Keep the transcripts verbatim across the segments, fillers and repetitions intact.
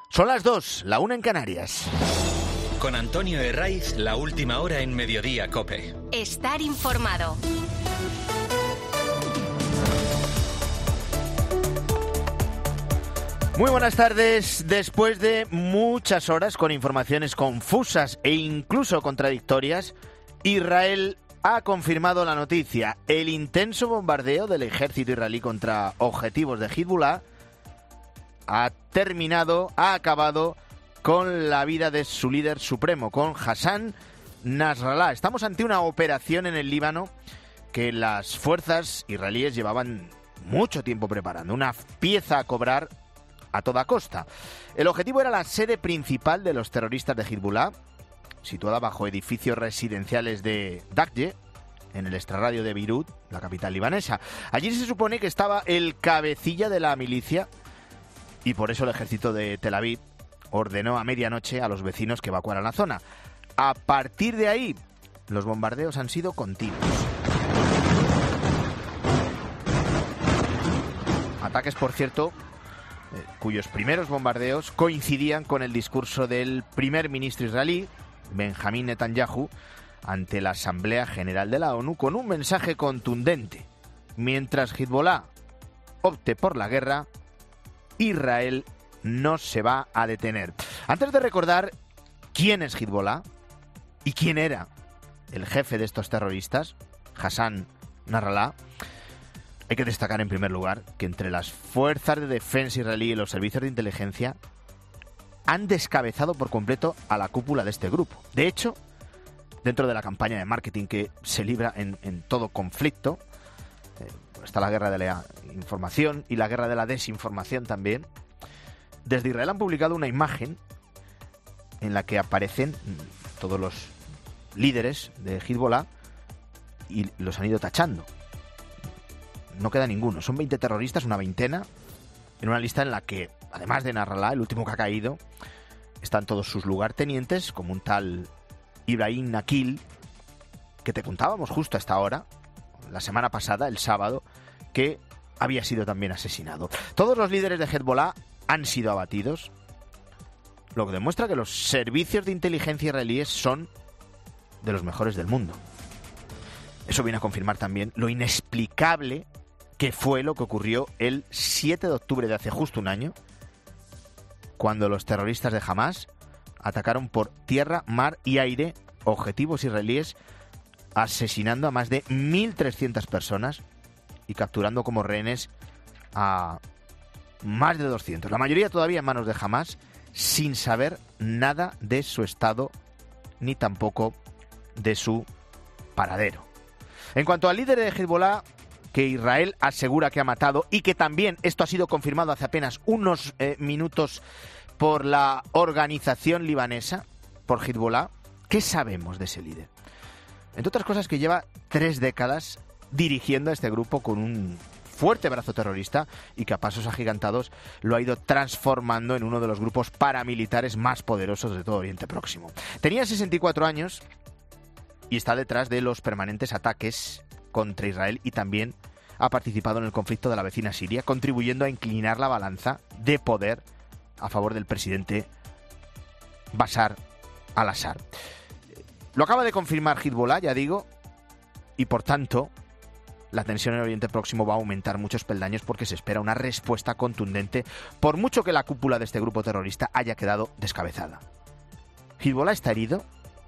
Son las dos, la una en Canarias. Con Antonio Herraiz, la última hora en Mediodía COPE. Estar informado. Muy buenas tardes. Después de muchas horas con informaciones confusas e incluso contradictorias, Israel ha confirmado la noticia. El intenso bombardeo del ejército israelí contra objetivos de Hezbollah ha terminado, ha acabado con la vida de su líder supremo, con Hassan Nasrallah. Estamos ante una operación en el Líbano que las fuerzas israelíes llevaban mucho tiempo preparando, una pieza a cobrar a toda costa. El objetivo era la sede principal de los terroristas de Hezbollah, situada bajo edificios residenciales de Dakje, en el extrarradio de Beirut, la capital libanesa. Allí se supone que estaba el cabecilla de la milicia y por eso el ejército de Tel Aviv ordenó a medianoche a los vecinos que evacuaran la zona. A partir de ahí, los bombardeos han sido continuos. Ataques, por cierto, eh, cuyos primeros bombardeos coincidían con el discurso del primer ministro israelí, Benjamín Netanyahu, ante la Asamblea General de la ONU, con un mensaje contundente. Mientras Hezbollah opte por la guerra, Israel no se va a detener. Antes de recordar quién es Hezbollah y quién era el jefe de estos terroristas, Hassan Nasrallah, hay que destacar en primer lugar que entre las fuerzas de defensa israelí y los servicios de inteligencia han descabezado por completo a la cúpula de este grupo. De hecho, dentro de la campaña de marketing que se libra en, en todo conflicto, eh, está la guerra de la información y la guerra de la desinformación también. Desde Israel han publicado una imagen en la que aparecen todos los líderes de Hezbollah y los han ido tachando. No queda ninguno. Son veinte terroristas, una veintena, en una lista en la que, además de Nasrallah, el último que ha caído, están todos sus lugartenientes, como un tal Ibrahim Nakil, que te contábamos justo a esta hora, la semana pasada, el sábado, que había sido también asesinado. Todos los líderes de Hezbollah han sido abatidos, lo que demuestra que los servicios de inteligencia israelíes son de los mejores del mundo. Eso viene a confirmar también lo inexplicable que fue lo que ocurrió el siete de octubre de hace justo un año, cuando los terroristas de Hamas atacaron por tierra, mar y aire objetivos israelíes, asesinando a más de mil trescientas personas y capturando como rehenes a más de doscientos. La mayoría todavía en manos de Hamas, sin saber nada de su estado ni tampoco de su paradero. En cuanto al líder de Hezbollah, que Israel asegura que ha matado y que también esto ha sido confirmado hace apenas unos eh, minutos por la organización libanesa, por Hezbollah, ¿qué sabemos de ese líder? Entre otras cosas, que lleva tres décadas dirigiendo a este grupo con un fuerte brazo terrorista y que a pasos agigantados lo ha ido transformando en uno de los grupos paramilitares más poderosos de todo Oriente Próximo. Tenía sesenta y cuatro años y está detrás de los permanentes ataques contra Israel y también ha participado en el conflicto de la vecina Siria, contribuyendo a inclinar la balanza de poder a favor del presidente Bashar al-Assad. Lo acaba de confirmar Hezbollah, ya digo, y por tanto la tensión en Oriente Próximo va a aumentar muchos peldaños porque se espera una respuesta contundente, por mucho que la cúpula de este grupo terrorista haya quedado descabezada. Hezbollah está herido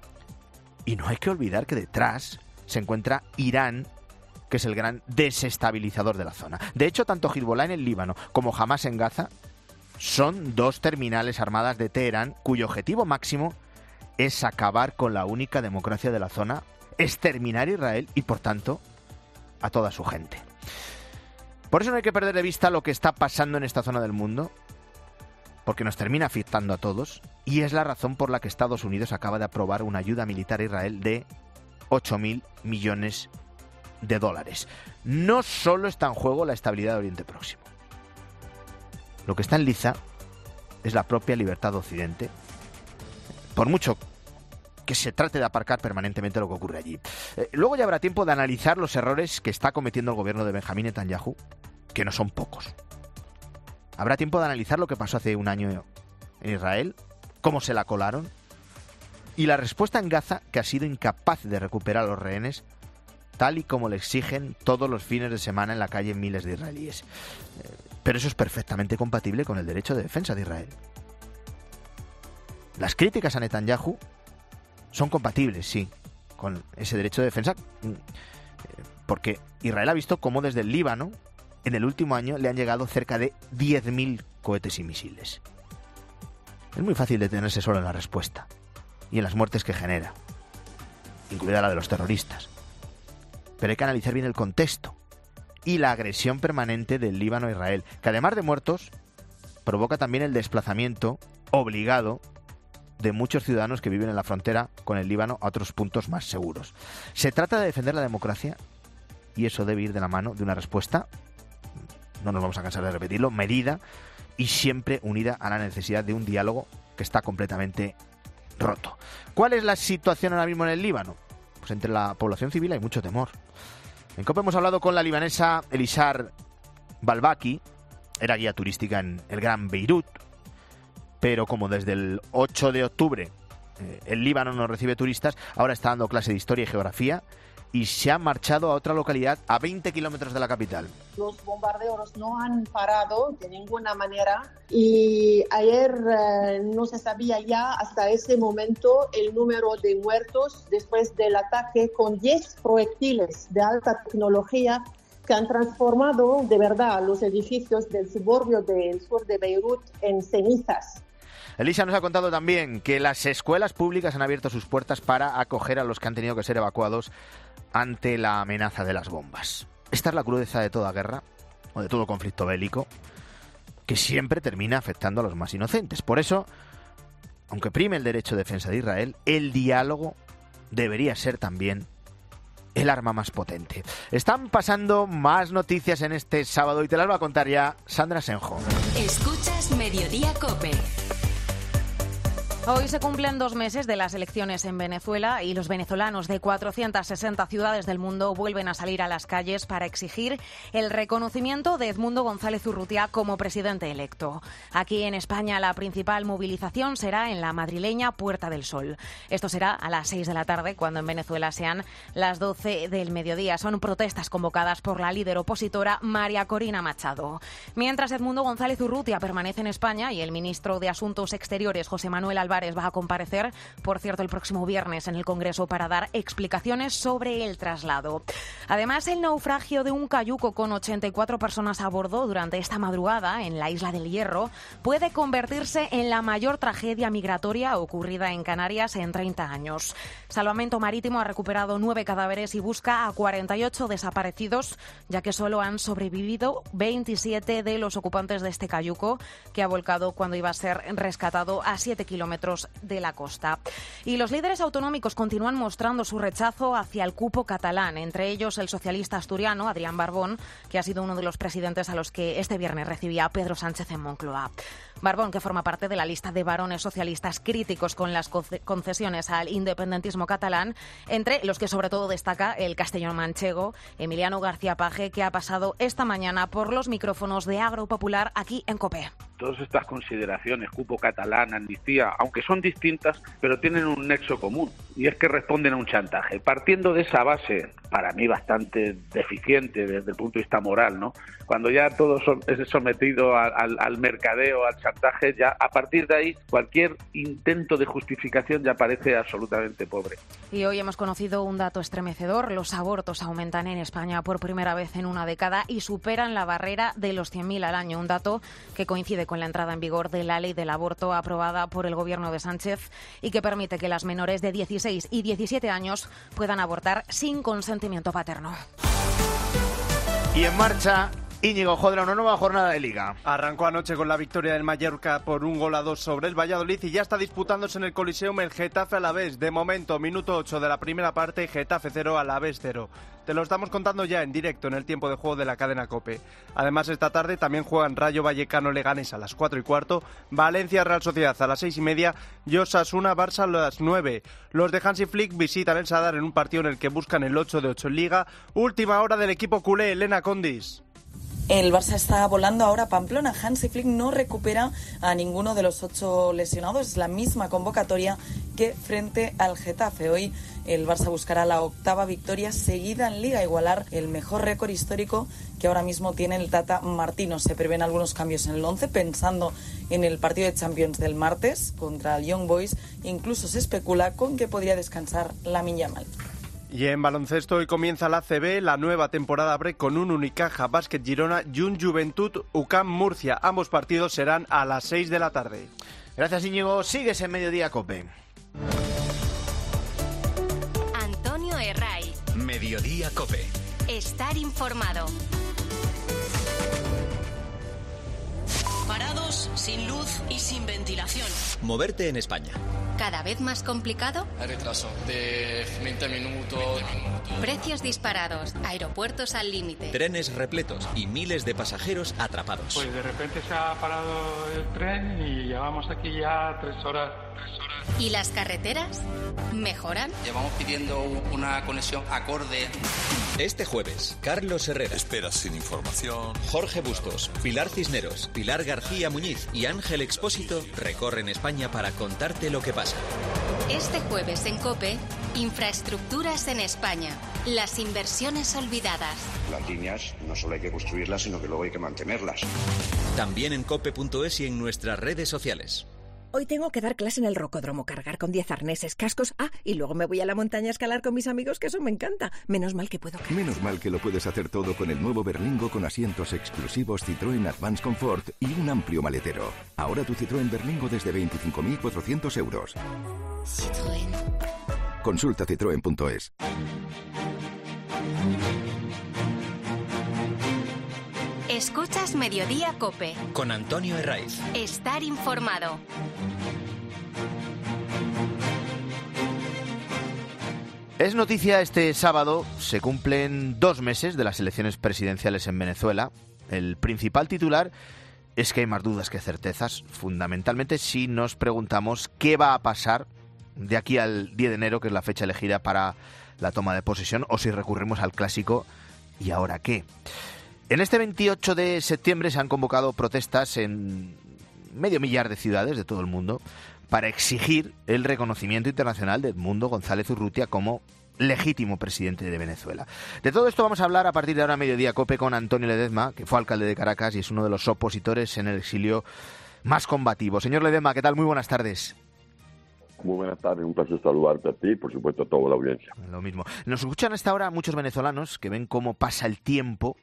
y no hay que olvidar que detrás se encuentra Irán, que es el gran desestabilizador de la zona. De hecho, tanto Hezbollah en el Líbano como Hamas en Gaza son dos terminales armadas de Teherán cuyo objetivo máximo es acabar con la única democracia de la zona, exterminar a Israel y, por tanto, a toda su gente. Por eso no hay que perder de vista lo que está pasando en esta zona del mundo, porque nos termina afectando a todos, y es la razón por la que Estados Unidos acaba de aprobar una ayuda militar a Israel de ocho mil millones de dólares. No solo está en juego la estabilidad de Oriente Próximo. Lo que está en liza es la propia libertad de Occidente, por mucho que se trate de aparcar permanentemente lo que ocurre allí. Eh, luego ya habrá tiempo de analizar los errores que está cometiendo el gobierno de Benjamín Netanyahu, que no son pocos. Habrá tiempo de analizar lo que pasó hace un año en Israel, cómo se la colaron, y la respuesta en Gaza, que ha sido incapaz de recuperar a los rehenes, tal y como le exigen todos los fines de semana en la calle miles de israelíes. Pero eso es perfectamente compatible con el derecho de defensa de Israel. Las críticas a Netanyahu son compatibles, sí, con ese derecho de defensa, porque Israel ha visto cómo desde el Líbano, en el último año, le han llegado cerca de diez mil cohetes y misiles. Es muy fácil detenerse solo en la respuesta y en las muertes que genera, incluida la de los terroristas. Pero hay que analizar bien el contexto y la agresión permanente del Líbano a Israel, que además de muertos, provoca también el desplazamiento obligado de muchos ciudadanos que viven en la frontera con el Líbano a otros puntos más seguros. Se trata de defender la democracia y eso debe ir de la mano de una respuesta, no nos vamos a cansar de repetirlo, medida y siempre unida a la necesidad de un diálogo que está completamente roto. ¿Cuál es la situación ahora mismo en el Líbano? Pues entre la población civil hay mucho temor. En COPE hemos hablado con la libanesa Elisar Balbaki, era guía turística en el Gran Beirut, pero como desde el ocho de octubre eh, el Líbano no recibe turistas, ahora está dando clase de historia y geografía y se ha marchado a otra localidad a veinte kilómetros de la capital. Los bombardeos no han parado de ninguna manera y ayer eh, no se sabía ya hasta ese momento el número de muertos después del ataque con diez proyectiles de alta tecnología que han transformado de verdad los edificios del suburbio del sur de Beirut en cenizas. Elisa nos ha contado también que las escuelas públicas han abierto sus puertas para acoger a los que han tenido que ser evacuados ante la amenaza de las bombas. Esta es la crudeza de toda guerra, o de todo conflicto bélico, que siempre termina afectando a los más inocentes. Por eso, aunque prime el derecho de defensa de Israel, el diálogo debería ser también el arma más potente. Están pasando más noticias en este sábado y te las va a contar ya Sandra Senjo. Escuchas Mediodía COPE. Hoy se cumplen dos meses de las elecciones en Venezuela y los venezolanos de cuatrocientas sesenta ciudades del mundo vuelven a salir a las calles para exigir el reconocimiento de Edmundo González Urrutia como presidente electo. Aquí en España la principal movilización será en la madrileña Puerta del Sol. Esto será a las seis de la tarde, cuando en Venezuela sean las doce del mediodía. Son protestas convocadas por la líder opositora María Corina Machado. Mientras Edmundo González Urrutia permanece en España y el ministro de Asuntos Exteriores, José Manuel Álvarez, va a comparecer, por cierto, el próximo viernes en el Congreso para dar explicaciones sobre el traslado. Además, el naufragio de un cayuco con ochenta y cuatro personas a bordo durante esta madrugada en la Isla del Hierro puede convertirse en la mayor tragedia migratoria ocurrida en Canarias en treinta años. Salvamento Marítimo ha recuperado nueve cadáveres y busca a cuarenta y ocho desaparecidos, ya que solo han sobrevivido veintisiete de los ocupantes de este cayuco, que ha volcado cuando iba a ser rescatado a siete kilómetros de la costa. Y los líderes autonómicos continúan mostrando su rechazo hacia el cupo catalán, entre ellos el socialista asturiano Adrián Barbón, que ha sido uno de los presidentes a los que este viernes recibía a Pedro Sánchez en Moncloa. Barbón, que forma parte de la lista de varones socialistas críticos con las concesiones al independentismo catalán, entre los que sobre todo destaca el castellano manchego Emiliano García Paje, que ha pasado esta mañana por los micrófonos de Agropopular aquí en COPE. Todas estas consideraciones, cupo catalán, amnistía, aunque son distintas, pero tienen un nexo común, y es que responden a un chantaje. Partiendo de esa base, para mí bastante deficiente desde el punto de vista moral, ¿no? Cuando ya todo es sometido al, al, al mercadeo, al chantaje, ya a partir de ahí cualquier intento de justificación ya parece absolutamente pobre. Y hoy hemos conocido un dato estremecedor. Los abortos aumentan en España por primera vez en una década y superan la barrera de los cien mil al año. Un dato que coincide con la entrada en vigor de la ley del aborto aprobada por el gobierno de Sánchez y que permite que las menores de dieciséis y diecisiete años puedan abortar sin consentimiento paterno. Y en marcha Íñigo Jodra, una nueva jornada de Liga. Arrancó anoche con la victoria del Mallorca por un gol a dos sobre el Valladolid y ya está disputándose en el Coliseum el Getafe Alavés. De momento, minuto ocho de la primera parte, Getafe cero, Alavés cero. Te lo estamos contando ya en directo en el tiempo de juego de la cadena COPE. Además, esta tarde también juegan Rayo Vallecano Leganés a las cuatro y cuarto, Valencia Real Sociedad a las seis y media y Osasuna Barça a las nueve. Los de Hansi Flick visitan el Sadar en un partido en el que buscan el ocho de ocho en Liga. Última hora del equipo culé, Elena Condis. El Barça está volando ahora a Pamplona. Hansi Flick no recupera a ninguno de los ocho lesionados. Es la misma convocatoria que frente al Getafe. Hoy el Barça buscará la octava victoria seguida en Liga, igualar el mejor récord histórico que ahora mismo tiene el Tata Martino. Se prevén algunos cambios en el once, pensando en el partido de Champions del martes contra el Young Boys. Incluso se especula con que podría descansar Lamine Yamal. Y en baloncesto hoy comienza la A C B, la nueva temporada break con un Unicaja Basket Girona y un Juventud U C A M Murcia. Ambos partidos serán a las seis de la tarde. Gracias, Íñigo. Sigues en Mediodía Cope. Antonio Herray. Mediodía Cope. Estar informado. Parados, sin luz y sin ventilación. Moverte en España. ¿Cada vez más complicado? Hay retraso de veinte minutos. Precios disparados, aeropuertos al límite. Trenes repletos y miles de pasajeros atrapados. Pues de repente se ha parado el tren y llevamos aquí ya tres horas. Tres horas. ¿Y las carreteras? ¿Mejoran? Llevamos pidiendo una conexión acorde. Este jueves, Carlos Herrera. Esperas sin información. Jorge Bustos, Pilar Cisneros, Pilar García Muñiz y Ángel Expósito recorren España para contarte lo que pasa. Este jueves en COPE, infraestructuras en España. Las inversiones olvidadas. Las líneas no solo hay que construirlas, sino que luego hay que mantenerlas. También en cope punto es y en nuestras redes sociales. Hoy tengo que dar clase en el rocódromo, cargar con diez arneses, cascos, ah, y luego me voy a la montaña a escalar con mis amigos, que eso me encanta. Menos mal que puedo cargar. Menos mal que lo puedes hacer todo con el nuevo Berlingo con asientos exclusivos Citroën Advance Comfort y un amplio maletero. Ahora tu Citroën Berlingo desde veinticinco mil cuatrocientos euros. Citroën. Consulta citroen punto es. Escuchas Mediodía Cope. Con Antonio Herraiz. Estar informado. Es noticia este sábado, se cumplen dos meses de las elecciones presidenciales en Venezuela. El principal titular es que hay más dudas que certezas, fundamentalmente si nos preguntamos qué va a pasar de aquí al diez de enero, que es la fecha elegida para la toma de posesión, o si recurrimos al clásico ¿y ahora qué? En este veintiocho de septiembre se han convocado protestas en medio millar de ciudades de todo el mundo para exigir el reconocimiento internacional de Edmundo González Urrutia como legítimo presidente de Venezuela. De todo esto vamos a hablar a partir de ahora a Mediodía Cope con Antonio Ledezma, que fue alcalde de Caracas y es uno de los opositores en el exilio más combativo. Señor Ledezma, ¿qué tal? Muy buenas tardes. Muy buenas tardes, un placer saludarte a ti y por supuesto a toda la audiencia. Lo mismo. Nos escuchan hasta ahora muchos venezolanos que ven cómo pasa el tiempo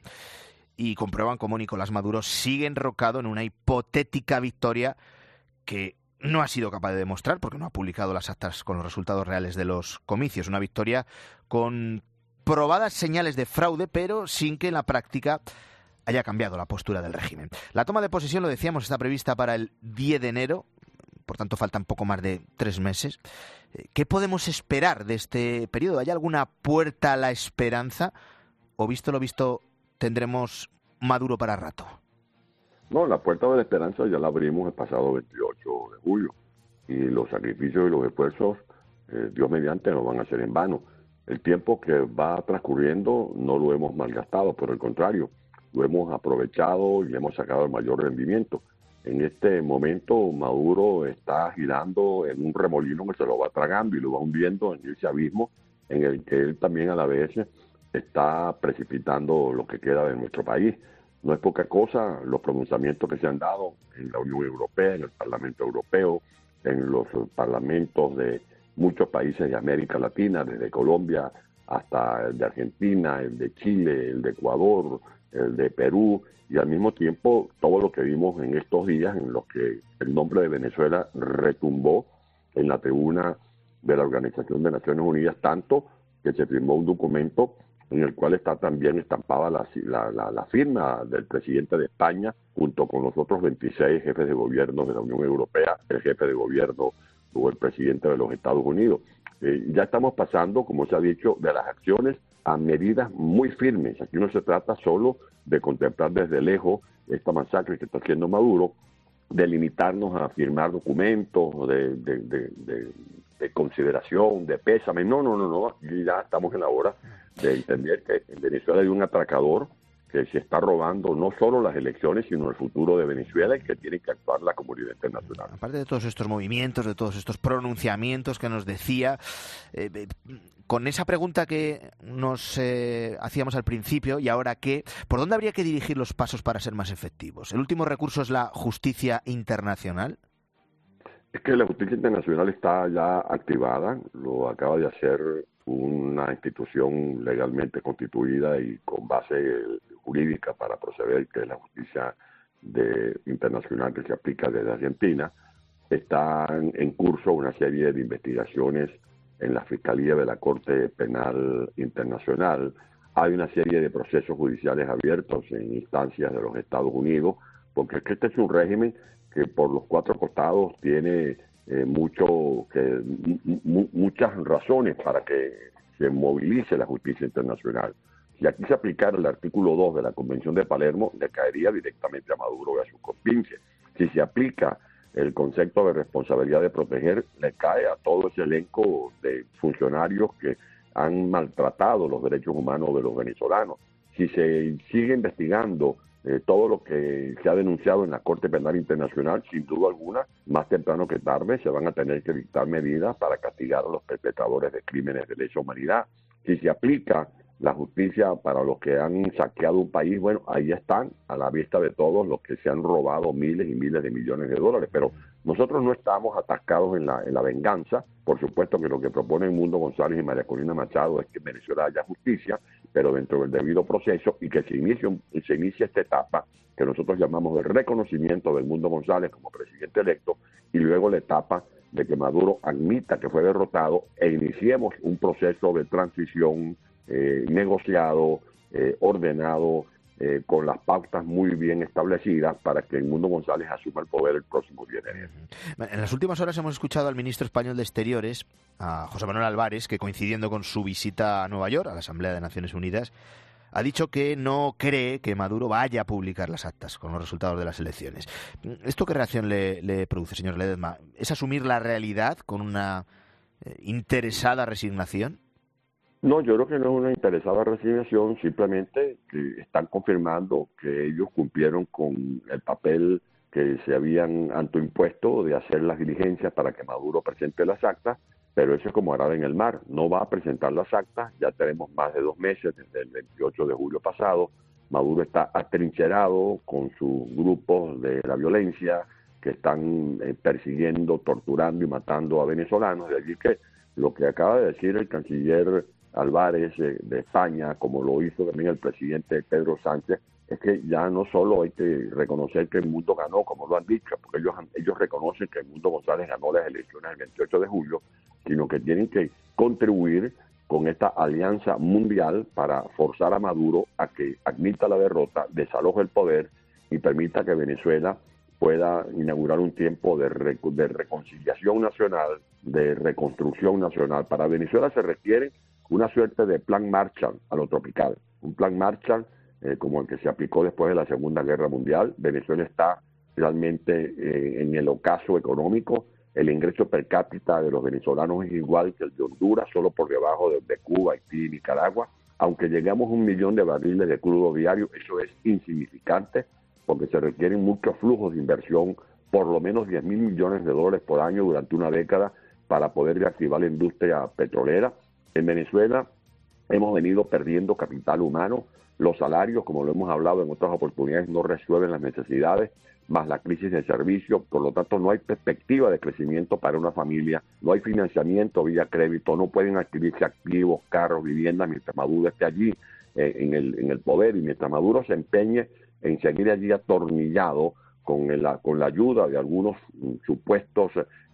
y comprueban cómo Nicolás Maduro sigue enrocado en una hipotética victoria que no ha sido capaz de demostrar porque no ha publicado las actas con los resultados reales de los comicios. Una victoria con probadas señales de fraude, pero sin que en la práctica haya cambiado la postura del régimen. La toma de posesión, lo decíamos, está prevista para el diez de enero, por tanto faltan poco más de tres meses. ¿Qué podemos esperar de este periodo? ¿Hay alguna puerta a la esperanza? ¿O visto lo visto tendremos Maduro para rato? No, la puerta de la esperanza ya la abrimos el pasado veintiocho de julio y los sacrificios y los esfuerzos, eh, Dios mediante, no van a ser en vano. El tiempo que va transcurriendo no lo hemos malgastado, por el contrario, lo hemos aprovechado y hemos sacado el mayor rendimiento. En este momento Maduro está girando en un remolino que se lo va tragando y lo va hundiendo en ese abismo en el que él también a la vez está precipitando lo que queda de nuestro país. No es poca cosa los pronunciamientos que se han dado en la Unión Europea, en el Parlamento Europeo, en los parlamentos de muchos países de América Latina, desde Colombia hasta el de Argentina, el de Chile, el de Ecuador, el de Perú, y al mismo tiempo todo lo que vimos en estos días en los que el nombre de Venezuela retumbó en la tribuna de la Organización de Naciones Unidas, tanto que se firmó un documento en el cual está también estampada la, la, la, la firma del presidente de España, junto con los otros veintiséis jefes de gobierno de la Unión Europea, el jefe de gobierno o el presidente de los Estados Unidos. Eh, ya estamos pasando, como se ha dicho, de las acciones a medidas muy firmes. Aquí no se trata solo de contemplar desde lejos esta masacre que está haciendo Maduro, de limitarnos a firmar documentos de, de, de, de, de consideración, de pésame. No, no, no, no. Aquí ya estamos en la hora de entender que en Venezuela hay un atracador que se está robando no solo las elecciones, sino el futuro de Venezuela y que tiene que actuar la comunidad internacional. Aparte de todos estos movimientos, de todos estos pronunciamientos que nos decía, eh, eh, con esa pregunta que nos eh, hacíamos al principio, ¿y ahora qué? ¿Por dónde habría que dirigir los pasos para ser más efectivos? ¿El último recurso es la justicia internacional? Es que la justicia internacional está ya activada, lo acaba de hacer una institución legalmente constituida y con base jurídica para proceder, que es la justicia de, internacional que se aplica desde Argentina. Están en curso una serie de investigaciones en la Fiscalía de la Corte Penal Internacional. Hay una serie de procesos judiciales abiertos en instancias de los Estados Unidos, porque es que este es un régimen que por los cuatro costados tiene eh, mucho que m- muchas razones para que se movilice la justicia internacional. Si aquí se aplicara el artículo dos de la Convención de Palermo, le caería directamente a Maduro y a sus compinches. Si se aplica el concepto de responsabilidad de proteger, le cae a todo ese elenco de funcionarios que han maltratado los derechos humanos de los venezolanos. Si se sigue investigando eh, todo lo que se ha denunciado en la Corte Penal Internacional, sin duda alguna, más temprano que tarde se van a tener que dictar medidas para castigar a los perpetradores de crímenes de lesa humanidad. Si se aplica la justicia para los que han saqueado un país, bueno, ahí están a la vista de todos los que se han robado miles y miles de millones de dólares, pero nosotros no estamos atascados en la, en la venganza. Por supuesto que lo que proponen Mundo González y María Corina Machado es que en Venezuela haya justicia, pero dentro del debido proceso, y que se inicie, se inicie esta etapa que nosotros llamamos de reconocimiento del Mundo González como presidente electo, y luego la etapa de que Maduro admita que fue derrotado e iniciemos un proceso de transición eh, negociado, eh, ordenado, eh, con las pautas muy bien establecidas para que el Mundo González asuma el poder el próximo diez de enero. En las últimas horas hemos escuchado al ministro español de Exteriores, a José Manuel Álvarez, que coincidiendo con su visita a Nueva York, a la Asamblea de Naciones Unidas, ha dicho que no cree que Maduro vaya a publicar las actas con los resultados de las elecciones. ¿Esto qué reacción le, le produce, señor Ledesma? ¿Es asumir la realidad con una eh, interesada resignación? No, yo creo que no es una interesada resignación, simplemente que están confirmando que ellos cumplieron con el papel que se habían autoimpuesto de hacer las diligencias para que Maduro presente las actas, pero eso es como arada en el mar, no va a presentar las actas. Ya tenemos más de dos meses, desde el veintiocho de julio pasado, Maduro está atrincherado con sus grupos de la violencia que están eh, persiguiendo, torturando y matando a venezolanos, de allí que lo que acaba de decir el canciller Álvarez eh, de España, como lo hizo también el presidente Pedro Sánchez, es que ya no solo hay que reconocer que el mundo ganó, como lo han dicho, porque ellos, ellos reconocen que el Mundo González ganó las elecciones el veintiocho de julio, sino que tienen que contribuir con esta alianza mundial para forzar a Maduro a que admita la derrota, desaloje el poder y permita que Venezuela pueda inaugurar un tiempo de, rec de reconciliación nacional, de reconstrucción nacional. Para Venezuela se requiere una suerte de plan Marshall a lo tropical, un plan Marshall eh, como el que se aplicó después de la Segunda Guerra Mundial. Venezuela está realmente eh, en el ocaso económico. El ingreso per cápita de los venezolanos es igual que el de Honduras, solo por debajo de, de Cuba, Haití y Nicaragua. Aunque llegamos a un millón de barriles de crudo diario, eso es insignificante, porque se requieren muchos flujos de inversión, por lo menos diez mil millones de dólares por año durante una década para poder reactivar la industria petrolera. En Venezuela hemos venido perdiendo capital humano, los salarios, como lo hemos hablado en otras oportunidades, no resuelven las necesidades, más la crisis de servicios, por lo tanto no hay perspectiva de crecimiento para una familia, no hay financiamiento vía crédito, no pueden adquirirse activos, carros, viviendas, mientras Maduro esté allí eh, en, el, en el poder, y mientras Maduro se empeñe en seguir allí atornillado con, el, con la ayuda de algunos mm, supuestos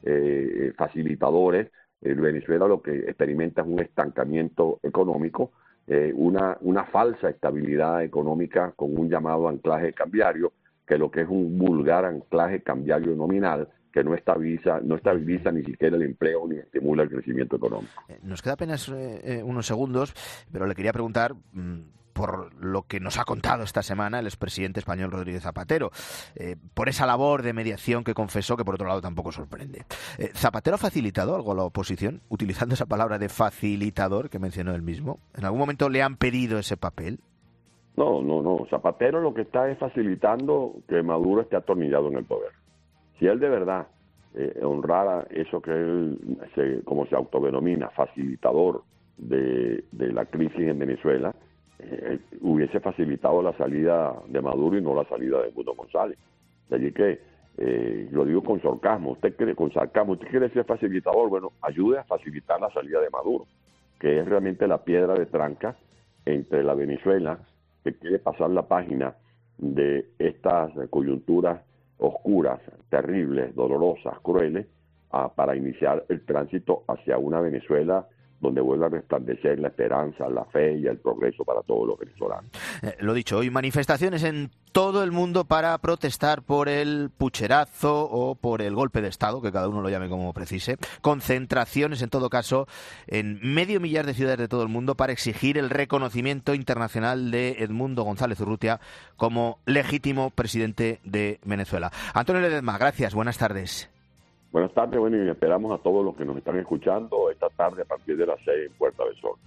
eh, facilitadores. En Venezuela lo que experimenta es un estancamiento económico, eh, una, una falsa estabilidad económica con un llamado anclaje cambiario, que lo que es un vulgar anclaje cambiario nominal que no estabiliza, no estabiliza ni siquiera el empleo ni estimula el crecimiento económico. Nos queda apenas eh, unos segundos, pero le quería preguntar mmm, por lo que nos ha contado esta semana el expresidente español Rodríguez Zapatero, eh, por esa labor de mediación que confesó, que por otro lado tampoco sorprende. Eh, ¿Zapatero ha facilitado algo a la oposición, utilizando esa palabra de facilitador que mencionó él mismo? ¿En algún momento le han pedido ese papel? No, no, no. Zapatero lo que está es facilitando que Maduro esté atornillado en el poder. Si él de verdad eh, honrara eso que él, se, como se autodenomina, facilitador de, de la crisis en Venezuela, eh, hubiese facilitado la salida de Maduro y no la salida de Edmundo González. De allí que, eh, lo digo con sarcasmo, usted quiere, con sarcasmo, usted quiere ser facilitador, bueno, ayude a facilitar la salida de Maduro, que es realmente la piedra de tranca entre la Venezuela, que quiere pasar la página de estas coyunturas oscuras, terribles, dolorosas, crueles, a, para iniciar el tránsito hacia una Venezuela donde vuelva a resplandecer la esperanza, la fe y el progreso para todos los venezolanos. Eh, lo dicho, hoy manifestaciones en todo el mundo para protestar por el pucherazo o por el golpe de Estado, que cada uno lo llame como precise. Concentraciones, en todo caso, en medio millar de ciudades de todo el mundo para exigir el reconocimiento internacional de Edmundo González Urrutia como legítimo presidente de Venezuela. Antonio Ledesma, gracias, buenas tardes. Buenas tardes, bueno, y esperamos a todos los que nos están escuchando esta tarde a partir de las seis en Puerta del Sol.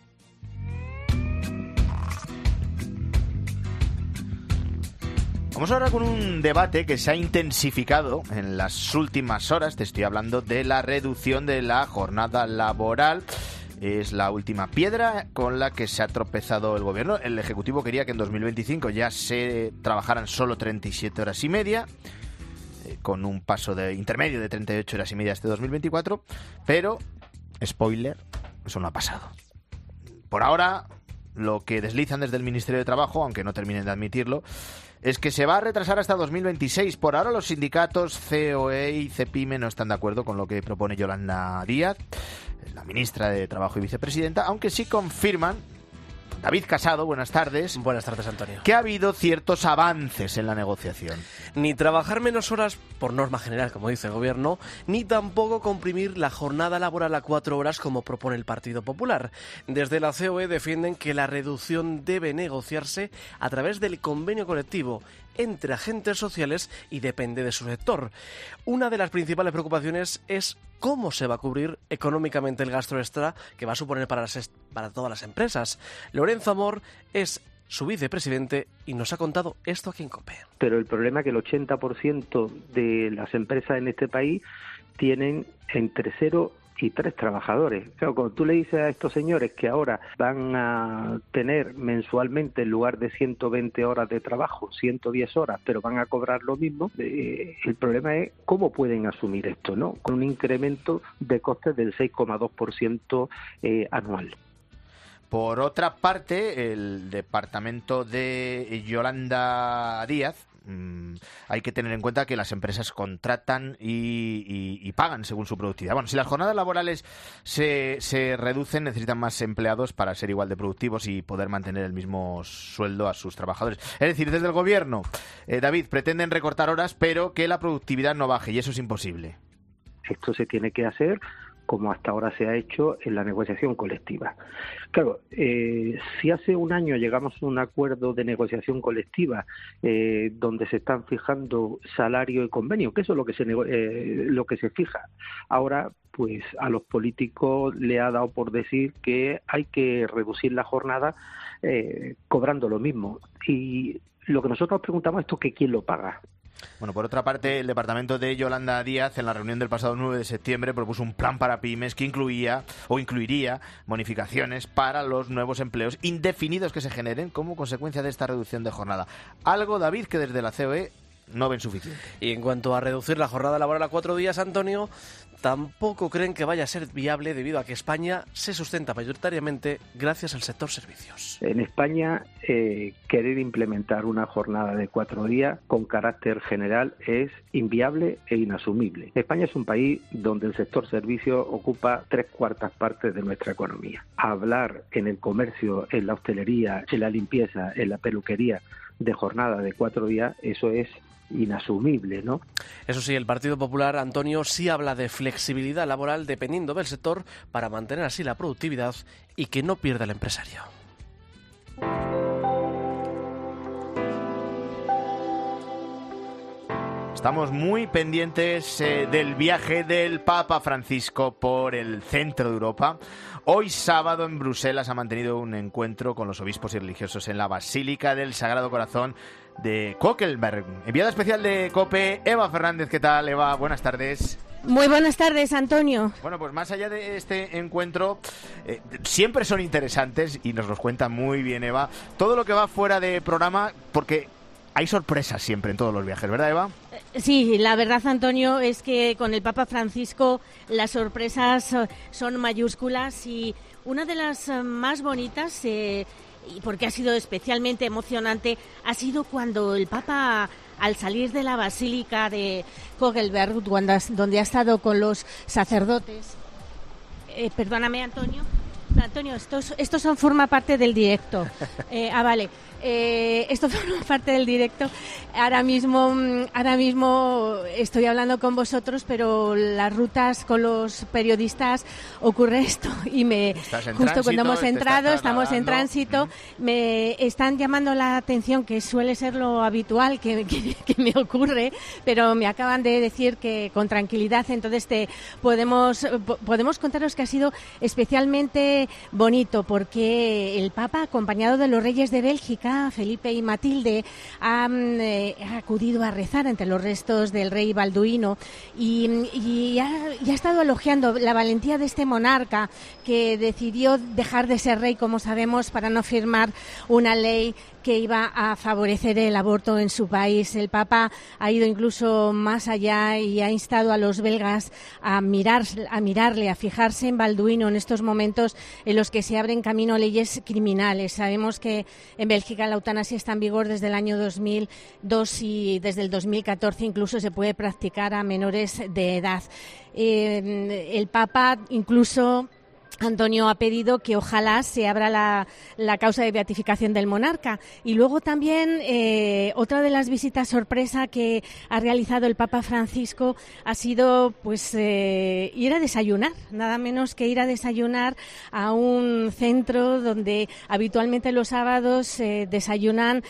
Vamos ahora con un debate que se ha intensificado en las últimas horas. Te estoy hablando de la reducción de la jornada laboral. Es la última piedra con la que se ha tropezado el gobierno. El Ejecutivo quería que en dos mil veinticinco ya se trabajaran solo treinta y siete horas y media, con un paso de intermedio de treinta y ocho horas y media este dos mil veinticuatro, pero, spoiler, eso no ha pasado. Por ahora, lo que deslizan desde el Ministerio de Trabajo, aunque no terminen de admitirlo, es que se va a retrasar hasta dos mil veintiséis. Por ahora los sindicatos C O E y CEPIME no están de acuerdo con lo que propone Yolanda Díaz, la ministra de Trabajo y vicepresidenta, aunque sí confirman, David Casado, buenas tardes. Buenas tardes, Antonio. Que ha habido ciertos avances en la negociación. Ni trabajar menos horas, por norma general, como dice el Gobierno, ni tampoco comprimir la jornada laboral a cuatro horas, como propone el Partido Popular. Desde la C O E defienden que la reducción debe negociarse a través del convenio colectivo entre agentes sociales y depende de su sector. Una de las principales preocupaciones es cómo se va a cubrir económicamente el gasto extra que va a suponer para, las, para todas las empresas. Lorenzo Amor es su vicepresidente y nos ha contado esto aquí en COPE. Pero el problema es que el ochenta por ciento de las empresas en este país tienen entre cero y tres trabajadores. Claro, cuando tú le dices a estos señores que ahora van a tener mensualmente, en lugar de ciento veinte horas de trabajo, ciento diez horas, pero van a cobrar lo mismo, eh, el problema es cómo pueden asumir esto, ¿no? Con un incremento de costes del seis coma dos por ciento eh, anual. Por otra parte, el departamento de Yolanda Díaz, mmm, hay que tener en cuenta que las empresas contratan y, y, y pagan según su productividad. Bueno, si las jornadas laborales se, se reducen, necesitan más empleados para ser igual de productivos y poder mantener el mismo sueldo a sus trabajadores. Es decir, desde el Gobierno, eh, David, pretenden recortar horas, pero que la productividad no baje, y eso es imposible. Esto se tiene que hacer como hasta ahora se ha hecho en la negociación colectiva. Claro, eh, si hace un año llegamos a un acuerdo de negociación colectiva eh, donde se están fijando salario y convenio, que eso es lo que se eh, lo que se fija. Ahora, pues a los políticos le ha dado por decir que hay que reducir la jornada eh, cobrando lo mismo. Y lo que nosotros preguntamos es esto, que quién lo paga. Bueno, por otra parte, el departamento de Yolanda Díaz, en la reunión del pasado nueve de septiembre, propuso un plan para pymes que incluía o incluiría bonificaciones para los nuevos empleos indefinidos que se generen como consecuencia de esta reducción de jornada. Algo, David, que desde la C O E no ven suficiente. Y en cuanto a reducir la jornada laboral a cuatro días, Antonio, tampoco creen que vaya a ser viable debido a que España se sustenta mayoritariamente gracias al sector servicios. En España, eh, querer implementar una jornada de cuatro días con carácter general es inviable e inasumible. España es un país donde el sector servicios ocupa tres cuartas partes de nuestra economía. Hablar en el comercio, en la hostelería, en la limpieza, en la peluquería de jornada de cuatro días, eso es inasumible, ¿no? Eso sí, el Partido Popular, Antonio, sí habla de flexibilidad laboral dependiendo del sector para mantener así la productividad y que no pierda el empresario. Estamos muy pendientes eh, del viaje del Papa Francisco por el centro de Europa. Hoy sábado en Bruselas ha mantenido un encuentro con los obispos y religiosos en la Basílica del Sagrado Corazón de Kokelberg. Enviada especial de COPE, Eva Fernández. ¿Qué tal, Eva? Buenas tardes. Muy buenas tardes, Antonio. Bueno, pues más allá de este encuentro, eh, siempre son interesantes y nos los cuenta muy bien Eva. Todo lo que va fuera de programa, porque hay sorpresas siempre en todos los viajes, ¿verdad, Eva? Sí, la verdad, Antonio, es que con el Papa Francisco las sorpresas son mayúsculas y una de las más bonitas, eh, y porque ha sido especialmente emocionante, ha sido cuando el Papa, al salir de la Basílica de Kogelberg, donde ha estado con los sacerdotes... Eh, perdóname, Antonio. Antonio, esto, esto son, forma parte del directo. Eh, ah, vale. Eh, esto forma parte del directo. Ahora mismo, ahora mismo estoy hablando con vosotros, pero las rutas con los periodistas ocurre esto y me justo tránsito, cuando hemos entrado, estamos nadando. en tránsito, mm. me están llamando la atención, que suele ser lo habitual que, que, que me ocurre, pero me acaban de decir que con tranquilidad, entonces te podemos podemos contaros que ha sido especialmente bonito porque el Papa, acompañado de los reyes de Bélgica, Felipe y Matilde, han eh, ha acudido a rezar entre los restos del rey Balduino y, y, ha, y ha estado elogiando la valentía de este monarca que decidió dejar de ser rey, como sabemos, para no firmar una ley que iba a favorecer el aborto en su país. El Papa ha ido incluso más allá y ha instado a los belgas a mirar, a mirarle, a fijarse en Balduino en estos momentos en los que se abren camino leyes criminales. Sabemos que en Bélgica la eutanasia está en vigor desde el año dos mil dos y desde el dos mil catorce incluso se puede practicar a menores de edad. Eh, el Papa incluso... Antonio ha pedido que ojalá se abra la, la causa de beatificación del monarca. Y luego también eh, otra de las visitas sorpresa que ha realizado el Papa Francisco ha sido pues eh, ir a desayunar, nada menos que ir a desayunar a un centro donde habitualmente los sábados eh, desayunan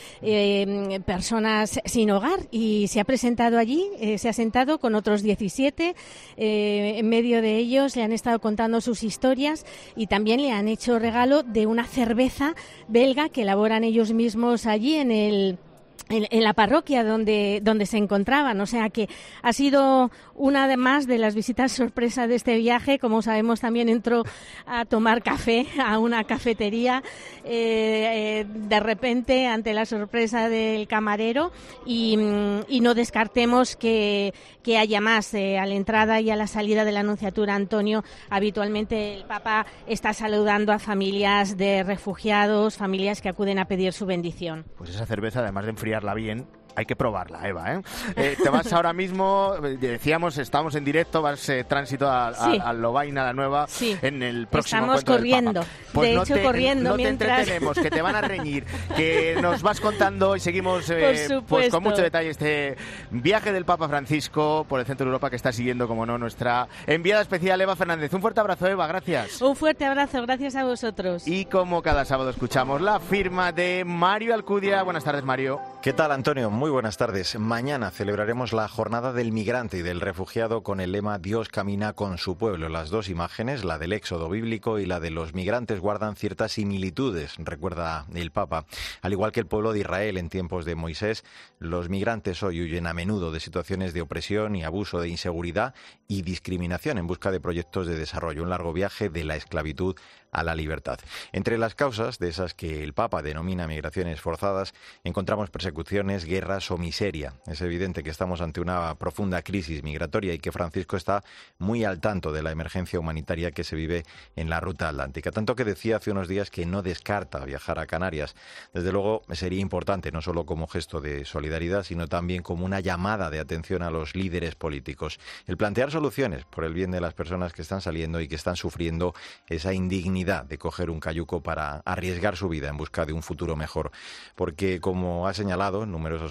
eh, personas sin hogar, y se ha presentado allí, eh, se ha sentado con otros diecisiete, eh, en medio de ellos le han estado contando sus historias y también le han hecho regalo de una cerveza belga que elaboran ellos mismos allí en el En, en la parroquia donde donde se encontraban. O sea que ha sido una de más de las visitas sorpresa de este viaje. Como sabemos, también entró a tomar café a una cafetería eh, eh, de repente ante la sorpresa del camarero y, y no descartemos que, que haya más. Eh, a la entrada y a la salida de la Anunciatura, Antonio, habitualmente el Papa está saludando a familias de refugiados, familias que acuden a pedir su bendición. Pues esa cerveza, además de enfriar bien, hay que probarla, Eva, ¿eh? Eh, te vas ahora mismo, decíamos, estamos en directo, vas eh, tránsito a, sí. a, a Lovaina, la nueva, sí. en el próximo Estamos encuentro corriendo, del Papa. Pues de no hecho te, corriendo no mientras... te entretenemos, que te van a reñir, que nos vas contando y seguimos eh, pues con mucho detalle este viaje del Papa Francisco por el centro de Europa que está siguiendo, como no, nuestra enviada especial Eva Fernández. Un fuerte abrazo, Eva, gracias. Un fuerte abrazo, gracias a vosotros. Y como cada sábado escuchamos la firma de Mario Alcudia. Buenas tardes, Mario. ¿Qué tal, Antonio? Muy buenas tardes. Mañana celebraremos la Jornada del Migrante y del Refugiado con el lema Dios camina con su pueblo. Las dos imágenes, la del éxodo bíblico y la de los migrantes, guardan ciertas similitudes, recuerda el Papa. Al igual que el pueblo de Israel en tiempos de Moisés, los migrantes hoy huyen a menudo de situaciones de opresión y abuso, de inseguridad y discriminación en busca de proyectos de desarrollo. Un largo viaje de la esclavitud a la libertad. Entre las causas de esas que el Papa denomina migraciones forzadas, encontramos persecuciones, guerras o miseria. Es evidente que estamos ante una profunda crisis migratoria y que Francisco está muy al tanto de la emergencia humanitaria que se vive en la ruta atlántica. Tanto que decía hace unos días que no descarta viajar a Canarias. Desde luego sería importante, no solo como gesto de solidaridad, sino también como una llamada de atención a los líderes políticos. El plantear soluciones por el bien de las personas que están saliendo y que están sufriendo esa indignidad de coger un cayuco para arriesgar su vida en busca de un futuro mejor. Porque, como ha señalado en numerosas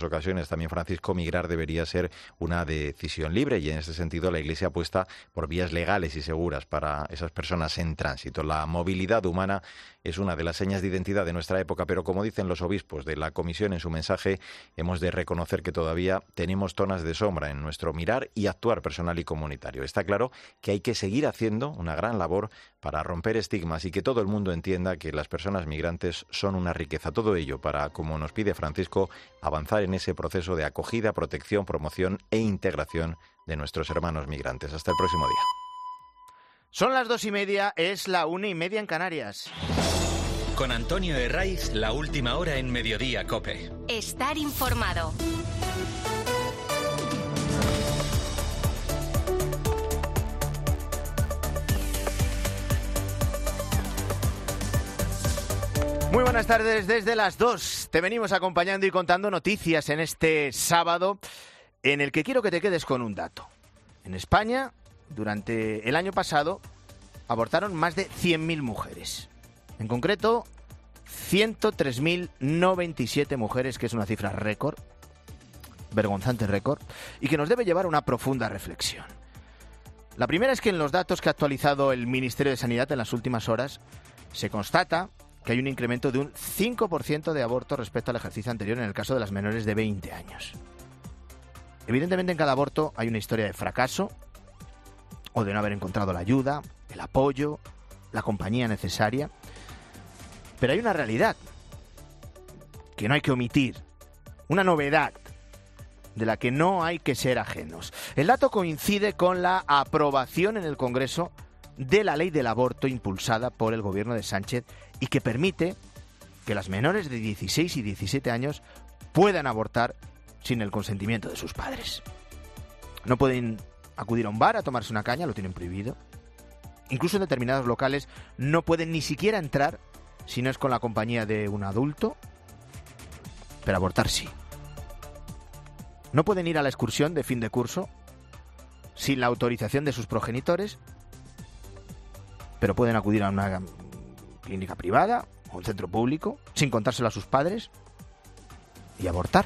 ocasiones también Francisco, migrar debería ser una decisión libre y en ese sentido la Iglesia apuesta por vías legales y seguras para esas personas en tránsito. La movilidad humana es una de las señas de identidad de nuestra época, pero como dicen los obispos de la Comisión en su mensaje, hemos de reconocer que todavía tenemos zonas de sombra en nuestro mirar y actuar personal y comunitario. Está claro que hay que seguir haciendo una gran labor para romper estigmas y que todo el mundo entienda que las personas migrantes son una riqueza. Todo ello para, como nos pide Francisco, avanzar en ese proceso de acogida, protección, promoción e integración de nuestros hermanos migrantes. Hasta el próximo día. Son las dos y media, es la una y media en Canarias. Con Antonio Herraiz, la última hora en Mediodía COPE. Estar informado. Muy buenas tardes, desde las dos te venimos acompañando y contando noticias en este sábado en el que quiero que te quedes con un dato. En España, durante el año pasado, abortaron más de cien mil mujeres. En concreto, ciento tres mil noventa y siete mujeres, que es una cifra récord, vergonzante récord, y que nos debe llevar a una profunda reflexión. La primera es que en los datos que ha actualizado el Ministerio de Sanidad en las últimas horas, se constata que hay un incremento de un cinco por ciento de abortos respecto al ejercicio anterior en el caso de las menores de veinte años. Evidentemente en cada aborto hay una historia de fracaso o de no haber encontrado la ayuda, el apoyo, la compañía necesaria. Pero hay una realidad que no hay que omitir, una novedad de la que no hay que ser ajenos. El dato coincide con la aprobación en el Congreso de la ley del aborto impulsada por el gobierno de Sánchez y que permite que las menores de dieciséis y diecisiete años puedan abortar sin el consentimiento de sus padres. No pueden acudir a un bar a tomarse una caña, lo tienen prohibido. Incluso en determinados locales no pueden ni siquiera entrar si no es con la compañía de un adulto, pero abortar sí. No pueden ir a la excursión de fin de curso sin la autorización de sus progenitores, pero pueden acudir a una clínica privada o un centro público sin contárselo a sus padres y abortar.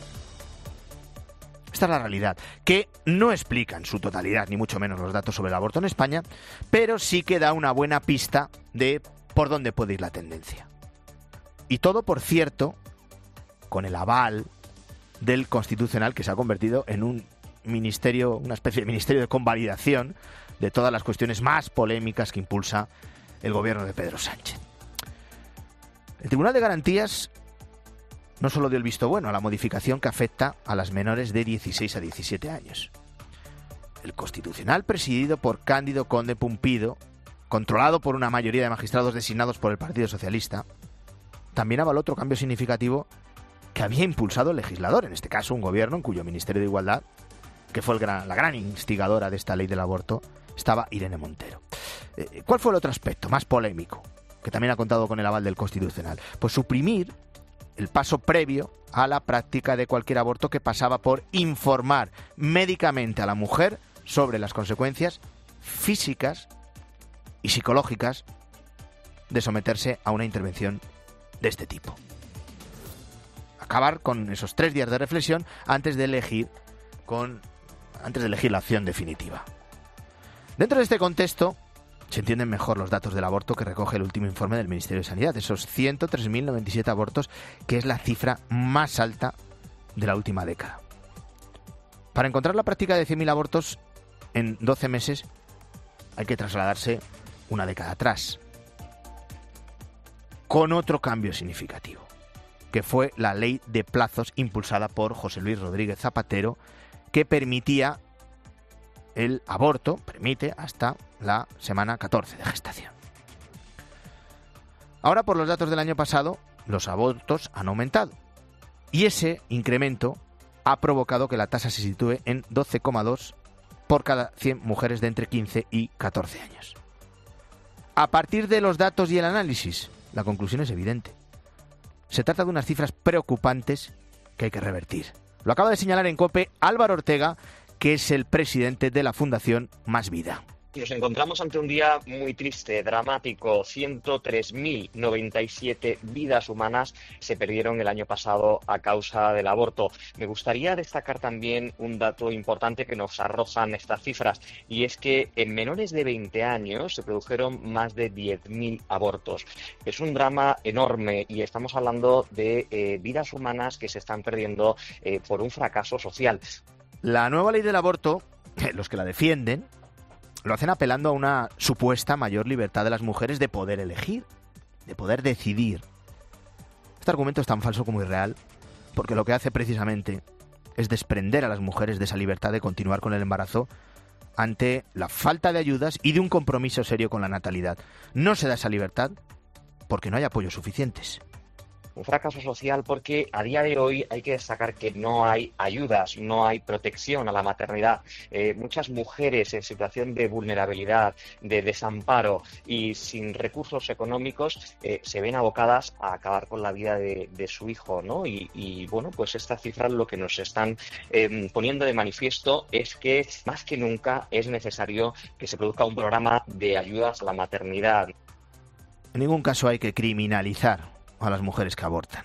Esta es la realidad, que no explica en su totalidad, ni mucho menos los datos sobre el aborto en España, pero sí que da una buena pista de por dónde puede ir la tendencia. Y todo, por cierto, con el aval del Constitucional, que se ha convertido en un ministerio, una especie de ministerio de convalidación de todas las cuestiones más polémicas que impulsa el gobierno de Pedro Sánchez. El Tribunal de Garantías no solo dio el visto bueno a la modificación que afecta a las menores de dieciséis a diecisiete años. El Constitucional, presidido por Cándido Conde Pumpido, controlado por una mayoría de magistrados designados por el Partido Socialista, también avaló otro cambio significativo que había impulsado el legislador, en este caso un gobierno en cuyo Ministerio de Igualdad, que fue el gran, la gran instigadora de esta ley del aborto, estaba Irene Montero. Eh, ¿Cuál fue el otro aspecto más polémico, que también ha contado con el aval del Constitucional? Pues suprimir el paso previo a la práctica de cualquier aborto, que pasaba por informar médicamente a la mujer sobre las consecuencias físicas y psicológicas de someterse a una intervención de este tipo. Acabar con esos tres días de reflexión antes de elegir con antes de elegir la acción definitiva. Dentro de este contexto se entienden mejor los datos del aborto que recoge el último informe del Ministerio de Sanidad, esos ciento tres mil noventa y siete abortos, que es la cifra más alta de la última década. Para encontrar la práctica de cien mil abortos en doce meses hay que trasladarse una década atrás, con otro cambio significativo, que fue la ley de plazos impulsada por José Luis Rodríguez Zapatero, que permitía el aborto, permite hasta la semana catorce de gestación. Ahora, por los datos del año pasado, los abortos han aumentado y ese incremento ha provocado que la tasa se sitúe en doce coma dos por cada cien mujeres de entre quince y catorce años. A partir de los datos y el análisis, la conclusión es evidente. Se trata de unas cifras preocupantes que hay que revertir. Lo acaba de señalar en COPE Álvaro Ortega, que es el presidente de la Fundación Más Vida. Nos encontramos ante un día muy triste, dramático. ciento tres mil noventa y siete vidas humanas se perdieron el año pasado a causa del aborto. Me gustaría destacar también un dato importante que nos arrojan estas cifras, y es que en menores de veinte años se produjeron más de diez mil abortos. Es un drama enorme y estamos hablando de eh, vidas humanas que se están perdiendo eh, por un fracaso social. La nueva ley del aborto, los que la defienden, lo hacen apelando a una supuesta mayor libertad de las mujeres de poder elegir, de poder decidir. Este argumento es tan falso como irreal, porque lo que hace precisamente es desprender a las mujeres de esa libertad de continuar con el embarazo ante la falta de ayudas y de un compromiso serio con la natalidad. No se da esa libertad porque no hay apoyos suficientes. Un fracaso social porque a día de hoy hay que destacar que no hay ayudas, no hay protección a la maternidad. Eh, muchas mujeres en situación de vulnerabilidad, de desamparo y sin recursos económicos eh, se ven abocadas a acabar con la vida de, de su hijo, ¿no? Y, y bueno, pues estas cifras lo que nos están eh, poniendo de manifiesto es que más que nunca es necesario que se produzca un programa de ayudas a la maternidad. En ningún caso hay que criminalizar a las mujeres que abortan,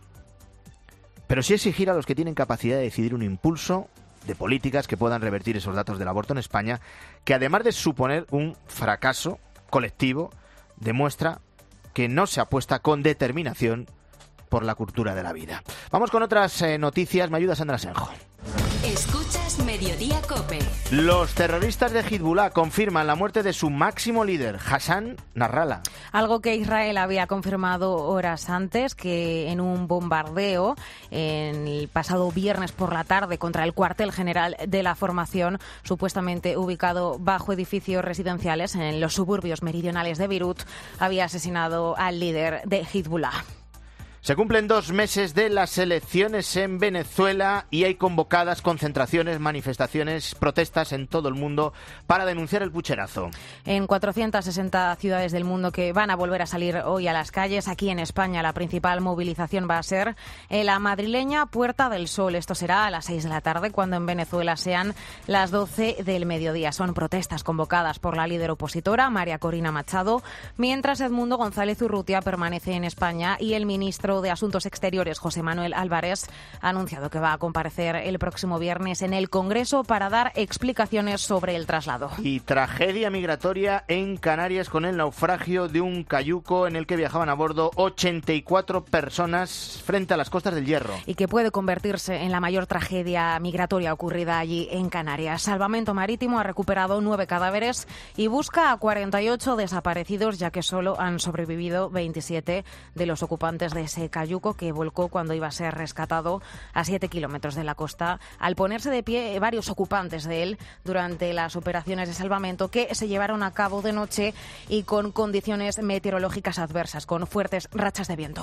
pero sí exigir a los que tienen capacidad de decidir un impulso de políticas que puedan revertir esos datos del aborto en España, que además de suponer un fracaso colectivo, demuestra que no se apuesta con determinación por la cultura de la vida. Vamos con otras eh, noticias. Me ayuda Sandra Senjo. Escuchas Mediodía COPE. Los terroristas de Hezbollah confirman la muerte de su máximo líder, Hassan Nasrallah. Algo que Israel había confirmado horas antes, que en un bombardeo en el pasado viernes por la tarde contra el cuartel general de la formación, supuestamente ubicado bajo edificios residenciales en los suburbios meridionales de Beirut, había asesinado al líder de Hezbollah. Se cumplen dos meses de las elecciones en Venezuela y hay convocadas concentraciones, manifestaciones, protestas en todo el mundo para denunciar el pucherazo. En cuatrocientas sesenta ciudades del mundo que van a volver a salir hoy a las calles. Aquí en España la principal movilización va a ser en la madrileña Puerta del Sol. Esto será a las seis de la tarde, cuando en Venezuela sean las doce del mediodía. Son protestas convocadas por la líder opositora, María Corina Machado, mientras Edmundo González Urrutia permanece en España y el ministro de Asuntos Exteriores, José Manuel Álvarez, ha anunciado que va a comparecer el próximo viernes en el Congreso para dar explicaciones sobre el traslado. Y tragedia migratoria en Canarias con el naufragio de un cayuco en el que viajaban a bordo ochenta y cuatro personas frente a las costas del Hierro. Y que puede convertirse en la mayor tragedia migratoria ocurrida allí en Canarias. Salvamento Marítimo ha recuperado nueve cadáveres y busca a cuarenta y ocho desaparecidos, ya que solo han sobrevivido veintisiete de los ocupantes de ese cayuco que volcó cuando iba a ser rescatado a siete kilómetros de la costa, al ponerse de pie varios ocupantes de él durante las operaciones de salvamento que se llevaron a cabo de noche y con condiciones meteorológicas adversas, con fuertes rachas de viento.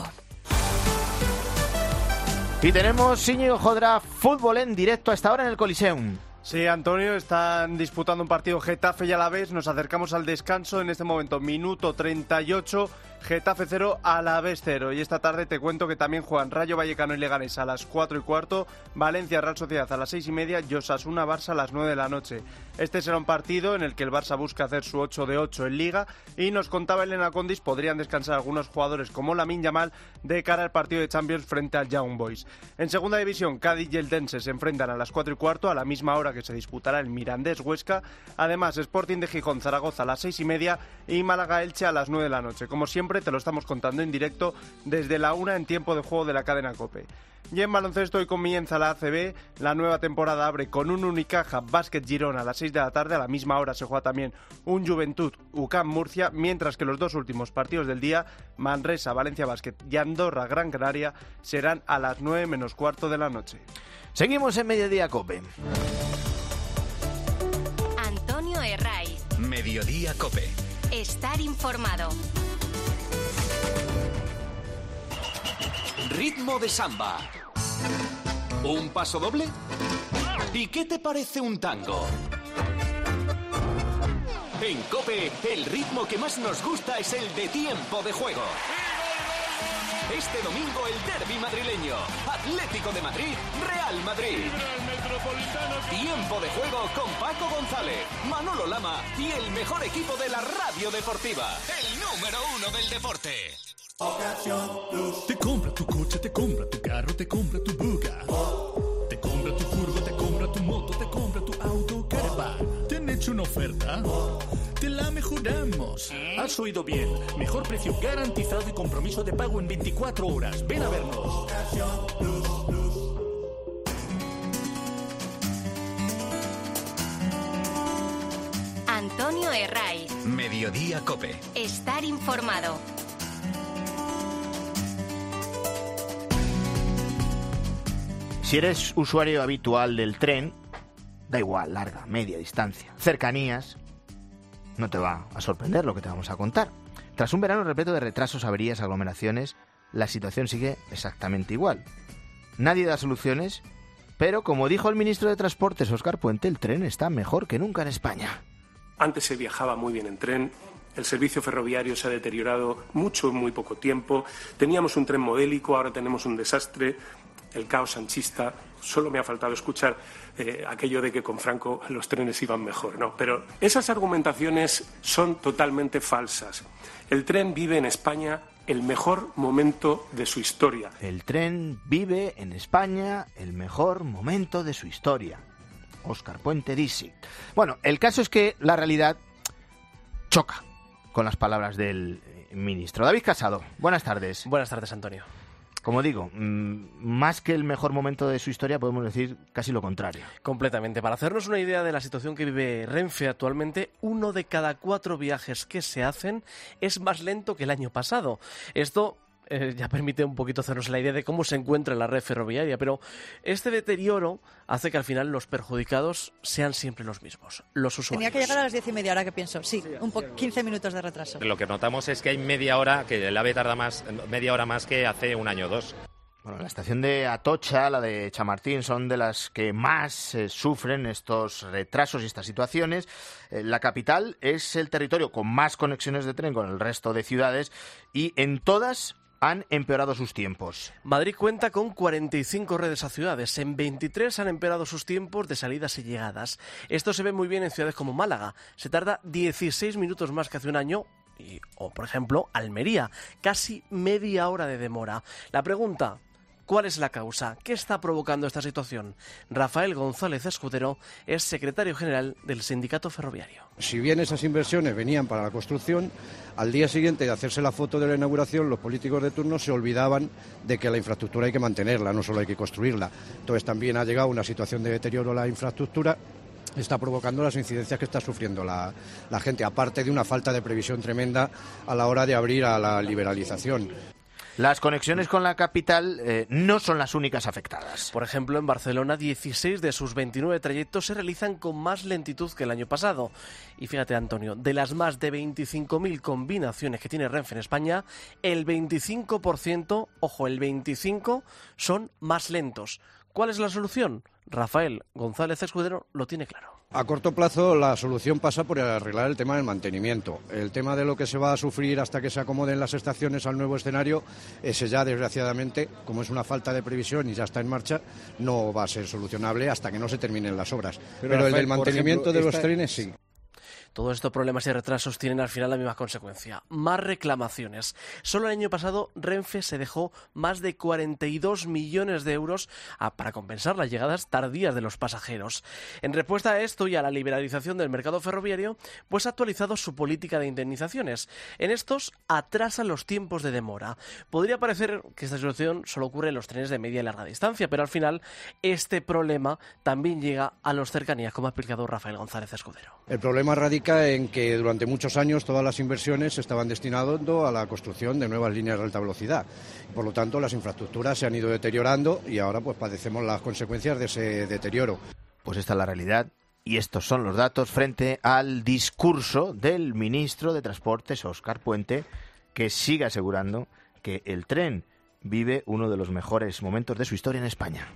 Y tenemos, Íñigo Jodra, fútbol en directo hasta ahora en el Coliseum. Sí, Antonio, están disputando un partido Getafe y Alavés. Nos acercamos al descanso en este momento, minuto treinta y ocho. Getafe cero, Alavés cero. Y esta tarde te cuento que también juegan Rayo Vallecano y Leganés a las cuatro y cuarto, Valencia Real Sociedad a las seis y media y Osasuna Barça a las nueve de la noche. Este será un partido en el que el Barça busca hacer su ocho de ocho en Liga, y nos contaba Elena Condis, podrían descansar algunos jugadores como Lamine Yamal de cara al partido de Champions frente al Young Boys. En segunda división, Cádiz y Eldense se enfrentan a las cuatro y cuarto, a la misma hora que se disputará el Mirandés Huesca. Además, Sporting de Gijón Zaragoza a las seis y media y Málaga Elche a las nueve de la noche. Como siempre, te lo estamos contando en directo desde la una en tiempo de juego de la cadena COPE. Y en baloncesto hoy comienza la A C B, la nueva temporada abre con un Unicaja Básquet Girona a las seis de la tarde, a la misma hora se juega también un Juventud U C A M Murcia, mientras que los dos últimos partidos del día, Manresa Valencia Básquet y Andorra Gran Canaria, serán a las nueve menos cuarto de la noche. Seguimos en Mediodía COPE. Antonio Herraiz. Mediodía COPE. Estar informado. Ritmo de samba. ¿Un paso doble? ¿Y qué te parece un tango? En COPE, el ritmo que más nos gusta es el de tiempo de juego. Este domingo el derbi madrileño. Atlético de Madrid, Real Madrid. Tiempo de juego con Paco González, Manolo Lama y el mejor equipo de la radio deportiva. El número uno del deporte. Ocasión Plus. Te compra tu coche, te compra tu carro, te compra tu buga. Te compra tu furgo, te compra tu moto, te compra tu auto, caravan. ¿Te han hecho una oferta? Te la mejoramos. Has oído bien. Mejor precio garantizado y compromiso de pago en veinticuatro horas. Ven a vernos. Ocasión Plus. Antonio Herraiz. Mediodía Cope. Estar informado. Si eres usuario habitual del tren, da igual, larga, media distancia, cercanías, no te va a sorprender lo que te vamos a contar. Tras un verano repleto de retrasos, averías, aglomeraciones, la situación sigue exactamente igual. Nadie da soluciones, pero como dijo el ministro de Transportes, Óscar Puente, el tren está mejor que nunca en España. Antes se viajaba muy bien en tren, el servicio ferroviario se ha deteriorado mucho en muy poco tiempo, teníamos un tren modélico, ahora tenemos un desastre, el caos sanchista. Solo me ha faltado escuchar eh, aquello de que con Franco los trenes iban mejor, ¿no? Pero esas argumentaciones son totalmente falsas. El tren vive en España el mejor momento de su historia. El tren vive en España el mejor momento de su historia. Óscar Puente dice. Bueno, el caso es que la realidad choca con las palabras del ministro. David Casado, buenas tardes. Buenas tardes, Antonio. Como digo, más que el mejor momento de su historia, podemos decir casi lo contrario. Completamente. Para hacernos una idea de la situación que vive Renfe actualmente, uno de cada cuatro viajes que se hacen es más lento que el año pasado. Esto eh, ya permite un poquito hacernos la idea de cómo se encuentra la red ferroviaria, pero este deterioro hace que al final los perjudicados sean siempre los mismos, los usuarios. Tenía que llegar a las diez y media, ahora que pienso. Sí, un po- quince minutos de retraso. Lo que notamos es que hay media hora, que el AVE tarda más, media hora más que hace un año o dos. Bueno, la estación de Atocha, la de Chamartín, son de las que más eh, sufren estos retrasos y estas situaciones. Eh, la capital es el territorio con más conexiones de tren con el resto de ciudades y en todas han empeorado sus tiempos. Madrid cuenta con cuarenta y cinco redes a ciudades. En veintitrés han empeorado sus tiempos de salidas y llegadas. Esto se ve muy bien en ciudades como Málaga. Se tarda dieciséis minutos más que hace un año. Y, o, por ejemplo, Almería. Casi media hora de demora. La pregunta: ¿cuál es la causa? ¿Qué está provocando esta situación? Rafael González Escudero es secretario general del Sindicato Ferroviario. Si bien esas inversiones venían para la construcción, al día siguiente de hacerse la foto de la inauguración, los políticos de turno se olvidaban de que la infraestructura hay que mantenerla, no solo hay que construirla. Entonces también ha llegado una situación de deterioro a la infraestructura, está provocando las incidencias que está sufriendo la, la gente, aparte de una falta de previsión tremenda a la hora de abrir a la liberalización. Las conexiones con la capital eh, no son las únicas afectadas. Por ejemplo, en Barcelona, dieciséis de sus veintinueve trayectos se realizan con más lentitud que el año pasado. Y fíjate, Antonio, de las más de veinticinco mil combinaciones que tiene Renfe en España, el veinticinco por ciento, ojo, el veinticinco por ciento son más lentos. ¿Cuál es la solución? Rafael González Escudero lo tiene claro. A corto plazo la solución pasa por arreglar el tema del mantenimiento. El tema de lo que se va a sufrir hasta que se acomoden las estaciones al nuevo escenario, ese ya desgraciadamente, como es una falta de previsión y ya está en marcha, no va a ser solucionable hasta que no se terminen las obras. Pero, Pero Rafael, el del mantenimiento ejemplo, de los esta... trenes sí. Todos estos problemas y retrasos tienen al final la misma consecuencia: más reclamaciones. Solo el año pasado Renfe se dejó más de cuarenta y dos millones de euros a, para compensar las llegadas tardías de los pasajeros. En respuesta a esto y a la liberalización del mercado ferroviario, pues ha actualizado su política de indemnizaciones. En estos atrasan los tiempos de demora. Podría parecer que esta situación solo ocurre en los trenes de media y larga distancia, pero al final este problema también llega a los cercanías, como ha explicado Rafael González Escudero. El problema radica en que durante muchos años todas las inversiones se estaban destinando a la construcción de nuevas líneas de alta velocidad. Por lo tanto, las infraestructuras se han ido deteriorando y ahora pues padecemos las consecuencias de ese deterioro. Pues esta es la realidad y estos son los datos frente al discurso del ministro de Transportes, Óscar Puente, que sigue asegurando que el tren vive uno de los mejores momentos de su historia en España.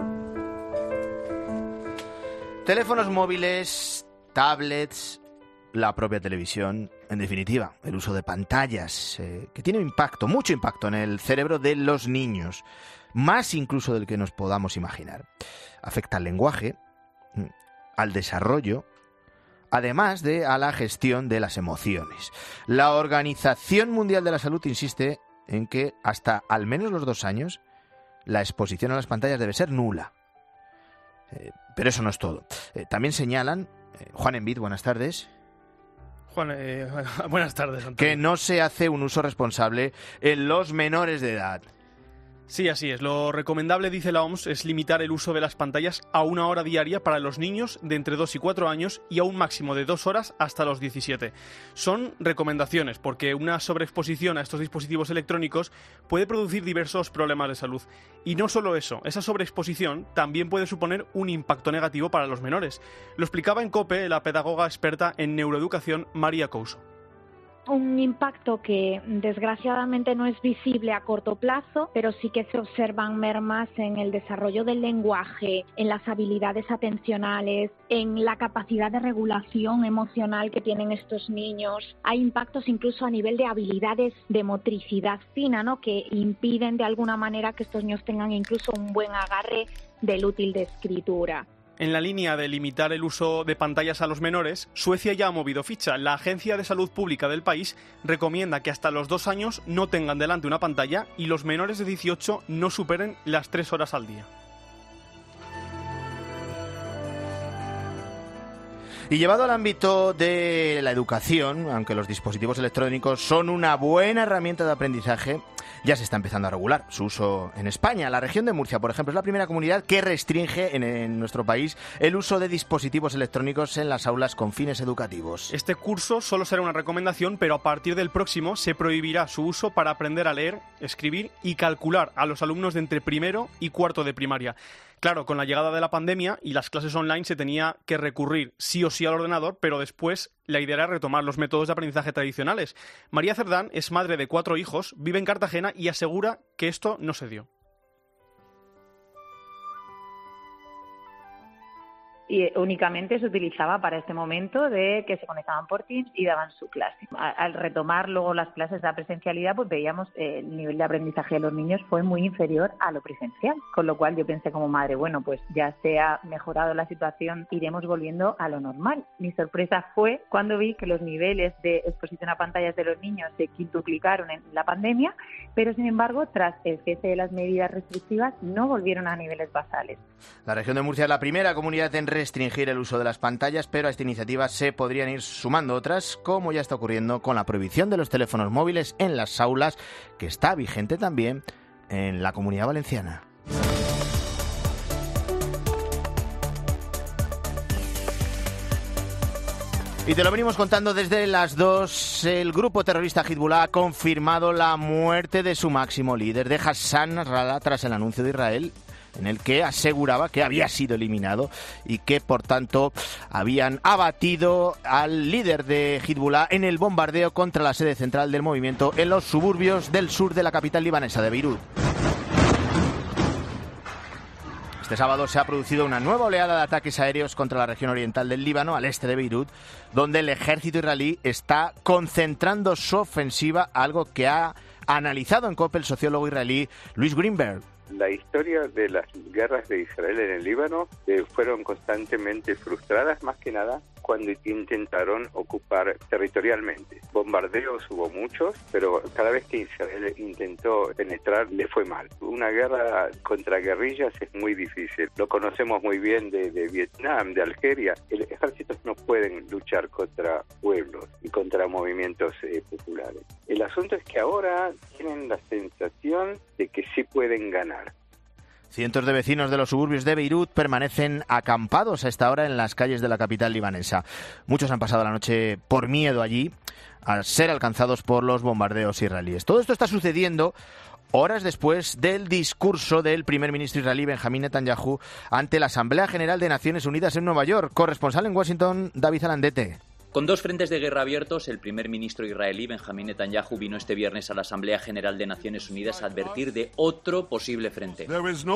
Teléfonos móviles, tablets, la propia televisión, en definitiva, el uso de pantallas, eh, que tiene impacto, mucho impacto en el cerebro de los niños, más incluso del que nos podamos imaginar. Afecta al lenguaje, al desarrollo, además de a la gestión de las emociones. La Organización Mundial de la Salud insiste en que hasta al menos los dos años la exposición a las pantallas debe ser nula. Eh, pero eso no es todo. Eh, también señalan, eh, Juan Envid, buenas tardes. Juan, eh, buenas tardes, Antonio. Que no se hace un uso responsable en los menores de edad. Sí, así es. Lo recomendable, dice la O M S, es limitar el uso de las pantallas a una hora diaria para los niños de entre dos y cuatro años y a un máximo de dos horas hasta los diecisiete. Son recomendaciones porque una sobreexposición a estos dispositivos electrónicos puede producir diversos problemas de salud. Y no solo eso, esa sobreexposición también puede suponer un impacto negativo para los menores. Lo explicaba en COPE la pedagoga experta en neuroeducación María Couso. Un impacto que desgraciadamente no es visible a corto plazo, pero sí que se observan mermas en el desarrollo del lenguaje, en las habilidades atencionales, en la capacidad de regulación emocional que tienen estos niños. Hay impactos incluso a nivel de habilidades de motricidad fina, ¿no?, que impiden de alguna manera que estos niños tengan incluso un buen agarre del útil de escritura. En la línea de limitar el uso de pantallas a los menores, Suecia ya ha movido ficha. La Agencia de Salud Pública del país recomienda que hasta los dos años no tengan delante una pantalla y los menores de dieciocho no superen las tres horas al día. Y llevado al ámbito de la educación, aunque los dispositivos electrónicos son una buena herramienta de aprendizaje, ya se está empezando a regular su uso en España. La región de Murcia, por ejemplo, es la primera comunidad que restringe en, en nuestro país el uso de dispositivos electrónicos en las aulas con fines educativos. Este curso solo será una recomendación, pero a partir del próximo se prohibirá su uso para aprender a leer, escribir y calcular a los alumnos de entre primero y cuarto de primaria. Claro, con la llegada de la pandemia y las clases online se tenía que recurrir sí o sí al ordenador, pero después la idea era retomar los métodos de aprendizaje tradicionales. María Cerdán es madre de cuatro hijos, vive en Cartagena y asegura que esto no se dio. Y únicamente se utilizaba para este momento de que se conectaban por Teams y daban su clase. Al retomar luego las clases de la presencialidad, pues veíamos eh, el nivel de aprendizaje de los niños fue muy inferior a lo presencial, con lo cual yo pensé como madre, bueno, pues ya se ha mejorado la situación, iremos volviendo a lo normal. Mi sorpresa fue cuando vi que los niveles de exposición a pantallas de los niños se quintuplicaron en la pandemia, pero sin embargo, tras el cese de las medidas restrictivas, no volvieron a niveles basales. La región de Murcia es la primera comunidad en restringir el uso de las pantallas, pero a esta iniciativa se podrían ir sumando otras, como ya está ocurriendo con la prohibición de los teléfonos móviles en las aulas, que está vigente también en la Comunidad Valenciana. Y te lo venimos contando desde las dos. El grupo terrorista Hezbollah ha confirmado la muerte de su máximo líder, de Hassan Nasrallah, tras el anuncio de Israel en el que aseguraba que había sido eliminado y que, por tanto, habían abatido al líder de Hezbollah en el bombardeo contra la sede central del movimiento en los suburbios del sur de la capital libanesa de Beirut. Este sábado se ha producido una nueva oleada de ataques aéreos contra la región oriental del Líbano, al este de Beirut, donde el ejército israelí está concentrando su ofensiva, algo que ha analizado en COPE el sociólogo israelí Luis Greenberg. La historia de las guerras de Israel en el Líbano eh, fueron constantemente frustradas, más que nada cuando intentaron ocupar territorialmente. Bombardeos hubo muchos, pero cada vez que Israel intentó penetrar le fue mal. Una guerra contra guerrillas es muy difícil. Lo conocemos muy bien de, de Vietnam, de Algeria. El ejércitos no pueden luchar contra pueblos y contra movimientos eh, populares. El asunto es que ahora tienen la sensación de que sí pueden ganar. Cientos de vecinos de los suburbios de Beirut permanecen acampados a esta hora en las calles de la capital libanesa. Muchos han pasado la noche por miedo allí a ser alcanzados por los bombardeos israelíes. Todo esto está sucediendo horas después del discurso del primer ministro israelí Benjamín Netanyahu ante la Asamblea General de Naciones Unidas en Nueva York. Corresponsal en Washington, David Alandete. Con dos frentes de guerra abiertos, el primer ministro israelí Benjamín Netanyahu vino este viernes a la Asamblea General de Naciones Unidas a advertir de otro posible frente.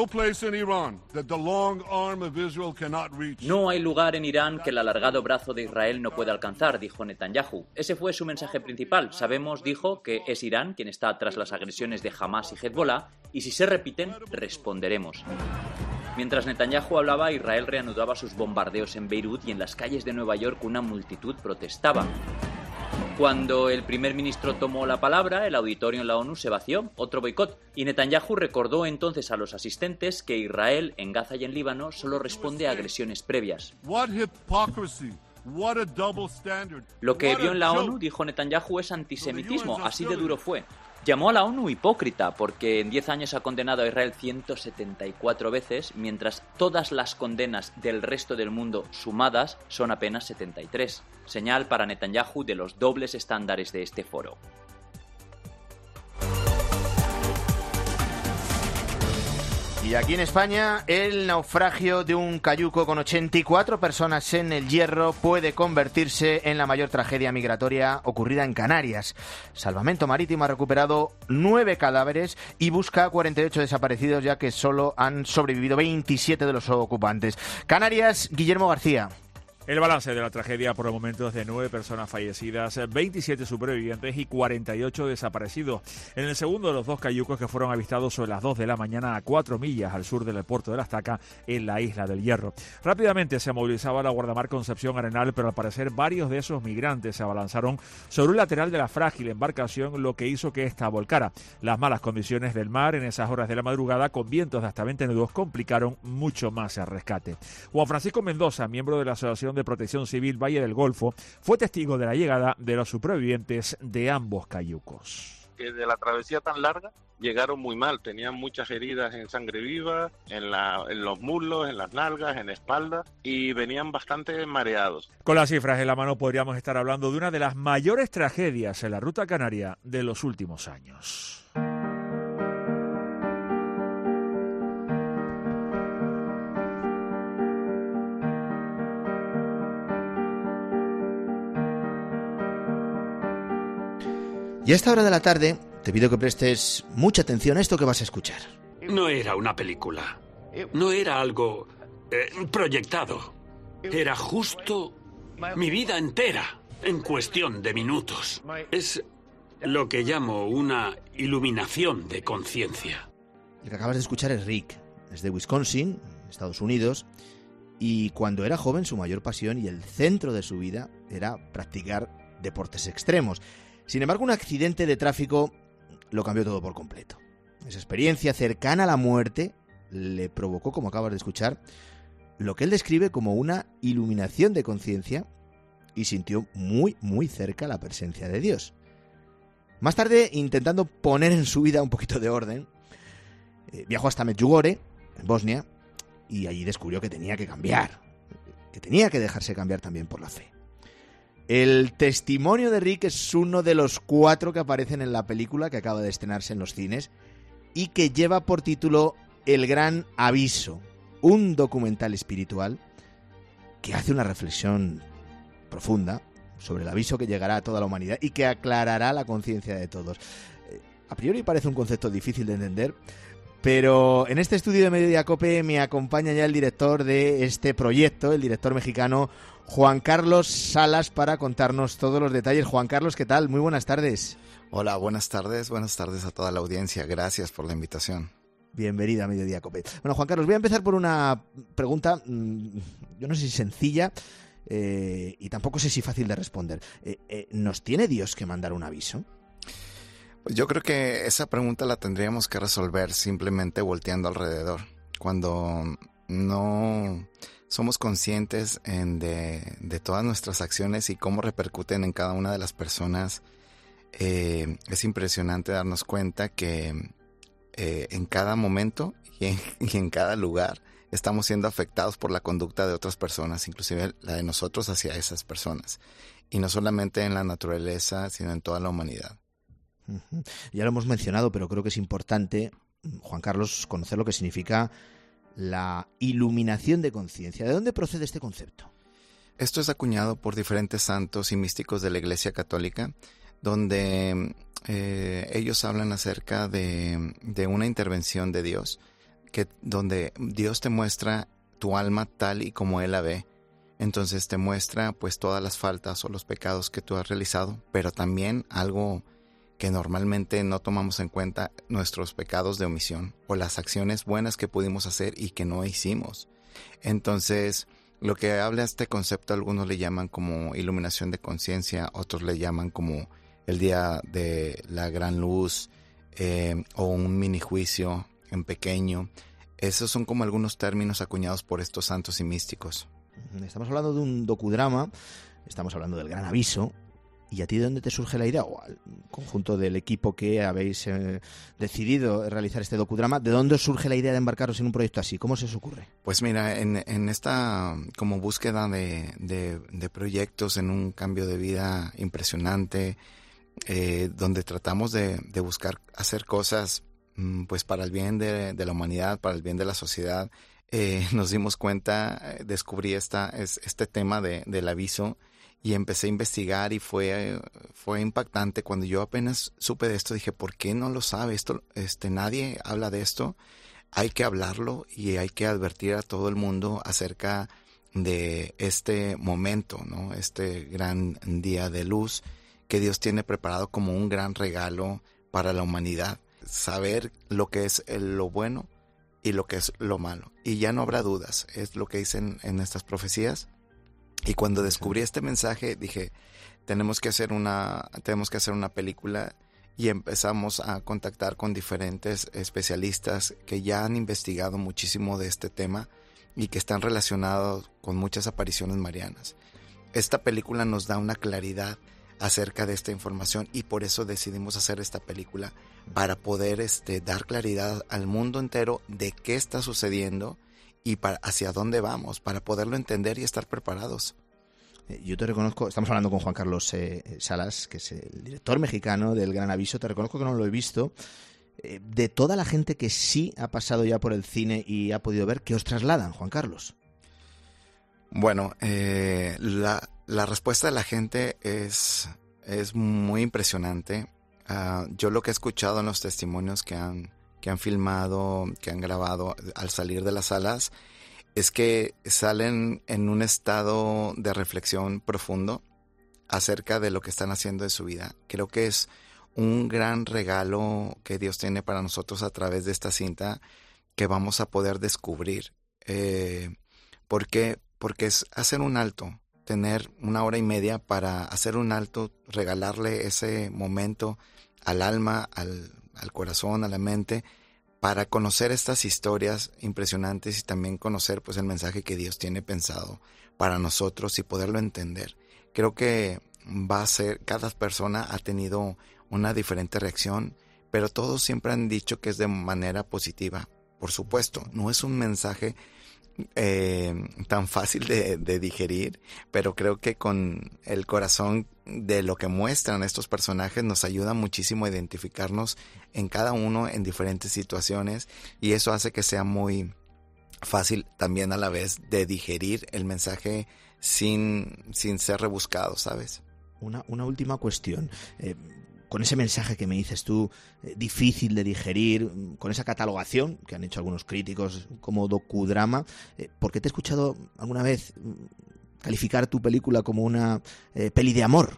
No hay lugar en Irán que el alargado brazo de Israel no pueda alcanzar, dijo Netanyahu. Ese fue su mensaje principal. Sabemos, dijo, que es Irán quien está tras las agresiones de Hamas y Hezbollah, y si se repiten, responderemos. Mientras Netanyahu hablaba, Israel reanudaba sus bombardeos en Beirut y en las calles de Nueva York una multitud protestaba. Cuando el primer ministro tomó la palabra, el auditorio en la ONU se vació, otro boicot, y Netanyahu recordó entonces a los asistentes que Israel, en Gaza y en Líbano, solo responde a agresiones previas. Lo que vio en la ONU, dijo Netanyahu, es antisemitismo, así de duro fue. Llamó a la ONU hipócrita porque en diez años ha condenado a Israel ciento setenta y cuatro veces, mientras todas las condenas del resto del mundo sumadas son apenas setenta y tres. Señal para Netanyahu de los dobles estándares de este foro. Y aquí en España, el naufragio de un cayuco con ochenta y cuatro personas en el Hierro puede convertirse en la mayor tragedia migratoria ocurrida en Canarias. Salvamento Marítimo ha recuperado nueve cadáveres y busca a cuarenta y ocho desaparecidos, ya que solo han sobrevivido veintisiete de los ocupantes. Canarias, Guillermo García. El balance de la tragedia por el momento es de nueve personas fallecidas, veintisiete supervivientes y cuarenta y ocho desaparecidos. En el segundo de los dos cayucos que fueron avistados sobre las dos de la mañana a cuatro millas al sur del puerto de La Estaca, en la isla del Hierro. Rápidamente se movilizaba la guardamar Concepción Arenal, pero al parecer varios de esos migrantes se abalanzaron sobre un lateral de la frágil embarcación, lo que hizo que esta volcara. Las malas condiciones del mar en esas horas de la madrugada, con vientos de hasta veinte nudos, complicaron mucho más el rescate. Juan Francisco Mendoza, miembro de la Asociación de Protección Civil Valle del Golfo, fue testigo de la llegada de los supervivientes de ambos cayucos. Que de la travesía tan larga llegaron muy mal, tenían muchas heridas en sangre viva, en, la, en los muslos, en las nalgas, en la espalda, y venían bastante mareados. Con las cifras en la mano podríamos estar hablando de una de las mayores tragedias en la ruta canaria de los últimos años. Y a esta hora de la tarde te pido que prestes mucha atención a esto que vas a escuchar. No era una película. No era algo eh, proyectado. Era justo mi vida entera, en cuestión de minutos. Es lo que llamo una iluminación de conciencia. El que acabas de escuchar es Rick. Es de Wisconsin, Estados Unidos. Y cuando era joven, su mayor pasión y el centro de su vida era practicar deportes extremos. Sin embargo, un accidente de tráfico lo cambió todo por completo. Esa experiencia cercana a la muerte le provocó, como acabas de escuchar, lo que él describe como una iluminación de conciencia y sintió muy, muy cerca la presencia de Dios. Más tarde, intentando poner en su vida un poquito de orden, eh, viajó hasta Medjugorje, en Bosnia, y allí descubrió que tenía que cambiar, que tenía que dejarse cambiar también por la fe. El testimonio de Rick es uno de los cuatro que aparecen en la película que acaba de estrenarse en los cines y que lleva por título El Gran Aviso, un documental espiritual que hace una reflexión profunda sobre el aviso que llegará a toda la humanidad y que aclarará la conciencia de todos. A priori parece un concepto difícil de entender, pero en este estudio de Mediodía COPE me acompaña ya el director de este proyecto, el director mexicano Juan Carlos Salas, para contarnos todos los detalles. Juan Carlos, ¿qué tal? Muy buenas tardes. Hola, buenas tardes, buenas tardes a toda la audiencia. Gracias por la invitación. Bienvenida a Mediodía COPE. Bueno, Juan Carlos, voy a empezar por una pregunta, yo no sé si sencilla, eh, y tampoco sé si fácil de responder. Eh, eh, ¿Nos tiene Dios que mandar un aviso? Pues yo creo que esa pregunta la tendríamos que resolver simplemente volteando alrededor. Cuando no somos conscientes en de, de todas nuestras acciones y cómo repercuten en cada una de las personas, eh, es impresionante darnos cuenta que eh, en cada momento y en, y en cada lugar estamos siendo afectados por la conducta de otras personas, inclusive la de nosotros hacia esas personas. Y no solamente en la naturaleza, sino en toda la humanidad. Uh-huh. Ya lo hemos mencionado, pero creo que es importante, Juan Carlos, conocer lo que significa la iluminación de conciencia. ¿De dónde procede este concepto? esto es acuñado por diferentes santos y místicos de la Iglesia Católica, donde eh, ellos hablan acerca de, de una intervención de Dios, que donde Dios te muestra tu alma tal y como Él la ve. Entonces te muestra pues todas las faltas o los pecados que tú has realizado, pero también algo que normalmente no tomamos en cuenta, nuestros pecados de omisión o las acciones buenas que pudimos hacer y que no hicimos. Entonces, lo que habla este concepto, algunos le llaman como iluminación de conciencia, otros le llaman como el día de la gran luz eh, o un mini juicio en pequeño. Esos son como algunos términos acuñados por estos santos y místicos. Estamos hablando de un docudrama, estamos hablando del Gran Aviso. ¿Y a ti de dónde te surge la idea? O al conjunto del equipo que habéis eh, decidido realizar este docudrama, ¿de dónde os surge la idea de embarcaros en un proyecto así? ¿Cómo se os ocurre? Pues mira, en, en esta como búsqueda de, de, de proyectos, en un cambio de vida impresionante, eh, donde tratamos de, de buscar hacer cosas pues para el bien de, de la humanidad, para el bien de la sociedad, eh, nos dimos cuenta, descubrí esta, es, este tema de, del aviso y empecé a investigar y fue, fue impactante. Cuando yo apenas supe de esto, dije, ¿por qué no lo sabe? Esto, este, nadie habla de esto. Hay que hablarlo y hay que advertir a todo el mundo acerca de este momento, ¿no? Este gran día de luz que Dios tiene preparado como un gran regalo para la humanidad. Saber lo que es lo bueno y lo que es lo malo. Y ya no habrá dudas, es lo que dicen en estas profecías. Y cuando descubrí este mensaje, dije, tenemos que hacer una, tenemos que hacer una película, y empezamos a contactar con diferentes especialistas que ya han investigado muchísimo de este tema y que están relacionados con muchas apariciones marianas. Esta película nos da una claridad acerca de esta información y por eso decidimos hacer esta película, para poder este, dar claridad al mundo entero de qué está sucediendo y para, hacia dónde vamos, para poderlo entender y estar preparados. Yo te reconozco, estamos hablando con Juan Carlos eh, Salas, que es el director mexicano del Gran Aviso, te reconozco que no lo he visto. Eh, de toda la gente que sí ha pasado ya por el cine y ha podido ver, ¿qué os trasladan, Juan Carlos? Bueno, eh, la, la respuesta de la gente es, es muy impresionante. Uh, yo lo que he escuchado en los testimonios que han, que han filmado, que han grabado al salir de las salas, es que salen en un estado de reflexión profundo acerca de lo que están haciendo de su vida. Creo que es un gran regalo que Dios tiene para nosotros a través de esta cinta que vamos a poder descubrir. Eh, ¿Por qué? Porque es hacer un alto, tener una hora y media para hacer un alto, regalarle ese momento al alma, al, al corazón, a la mente, para conocer estas historias impresionantes y también conocer pues el mensaje que Dios tiene pensado para nosotros y poderlo entender. Creo que va a ser, cada persona ha tenido una diferente reacción, pero todos siempre han dicho que es de manera positiva. Por supuesto, no es un mensaje eh, tan fácil de, de digerir, pero creo que con el corazón de lo que muestran estos personajes nos ayuda muchísimo a identificarnos en cada uno en diferentes situaciones, y eso hace que sea muy fácil también a la vez de digerir el mensaje sin, sin ser rebuscado, ¿sabes? Una, una última cuestión. Eh, con ese mensaje que me dices tú, eh, difícil de digerir, con esa catalogación que han hecho algunos críticos como docudrama, eh, ¿por qué te he escuchado alguna vez calificar tu película como una eh, peli de amor?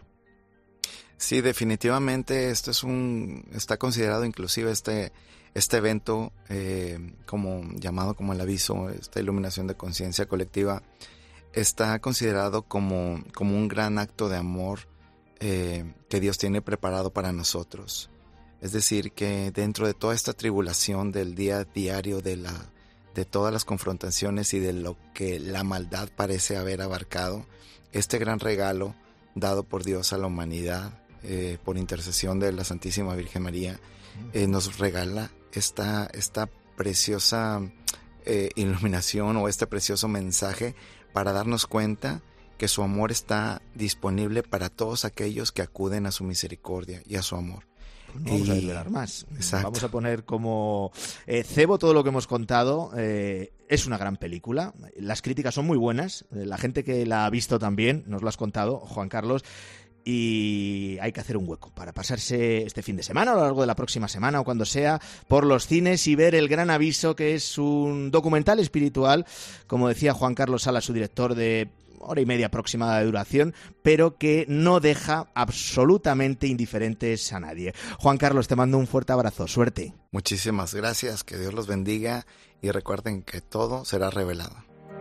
Sí, definitivamente esto es un, está considerado inclusive este, este evento eh, como llamado como el aviso, esta iluminación de conciencia colectiva, está considerado como, como un gran acto de amor eh, que Dios tiene preparado para nosotros. Es decir, que dentro de toda esta tribulación del día diario, de la de todas las confrontaciones y de lo que la maldad parece haber abarcado, este gran regalo dado por Dios a la humanidad, eh, por intercesión de la Santísima Virgen María, eh, nos regala esta, esta preciosa eh, iluminación o este precioso mensaje para darnos cuenta que su amor está disponible para todos aquellos que acuden a su misericordia y a su amor. pues no vamos a desvelar más. Exacto. Vamos a poner como eh, cebo todo lo que hemos contado. Eh, es una gran película. Las críticas son muy buenas. La gente que la ha visto también, nos lo has contado, Juan Carlos. Y hay que hacer un hueco para pasarse este fin de semana o a lo largo de la próxima semana o cuando sea por los cines y ver El Gran Aviso, que es un documental espiritual, como decía Juan Carlos Sala, su director, de hora y media aproximada de duración, pero que no deja absolutamente indiferentes a nadie. Juan Carlos, te mando un fuerte abrazo. Suerte. Muchísimas gracias, que Dios los bendiga y recuerden que todo será revelado.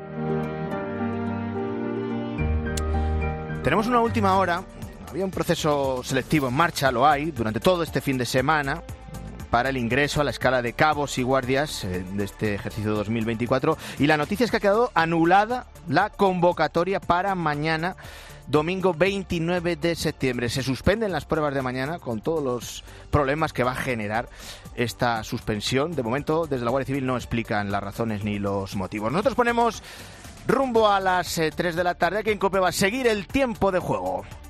Tenemos una última hora. Había un proceso selectivo en marcha, lo hay, durante todo este fin de semana, para el ingreso a la escala de cabos y guardias eh, de este ejercicio dos mil veinticuatro. Y la noticia es que ha quedado anulada la convocatoria para mañana, domingo veintinueve de septiembre. Se suspenden las pruebas de mañana con todos los problemas que va a generar esta suspensión. De momento, desde la Guardia Civil no explican las razones ni los motivos. Nosotros ponemos rumbo a las eh, tres de la tarde, que en COPE va a seguir el tiempo de juego.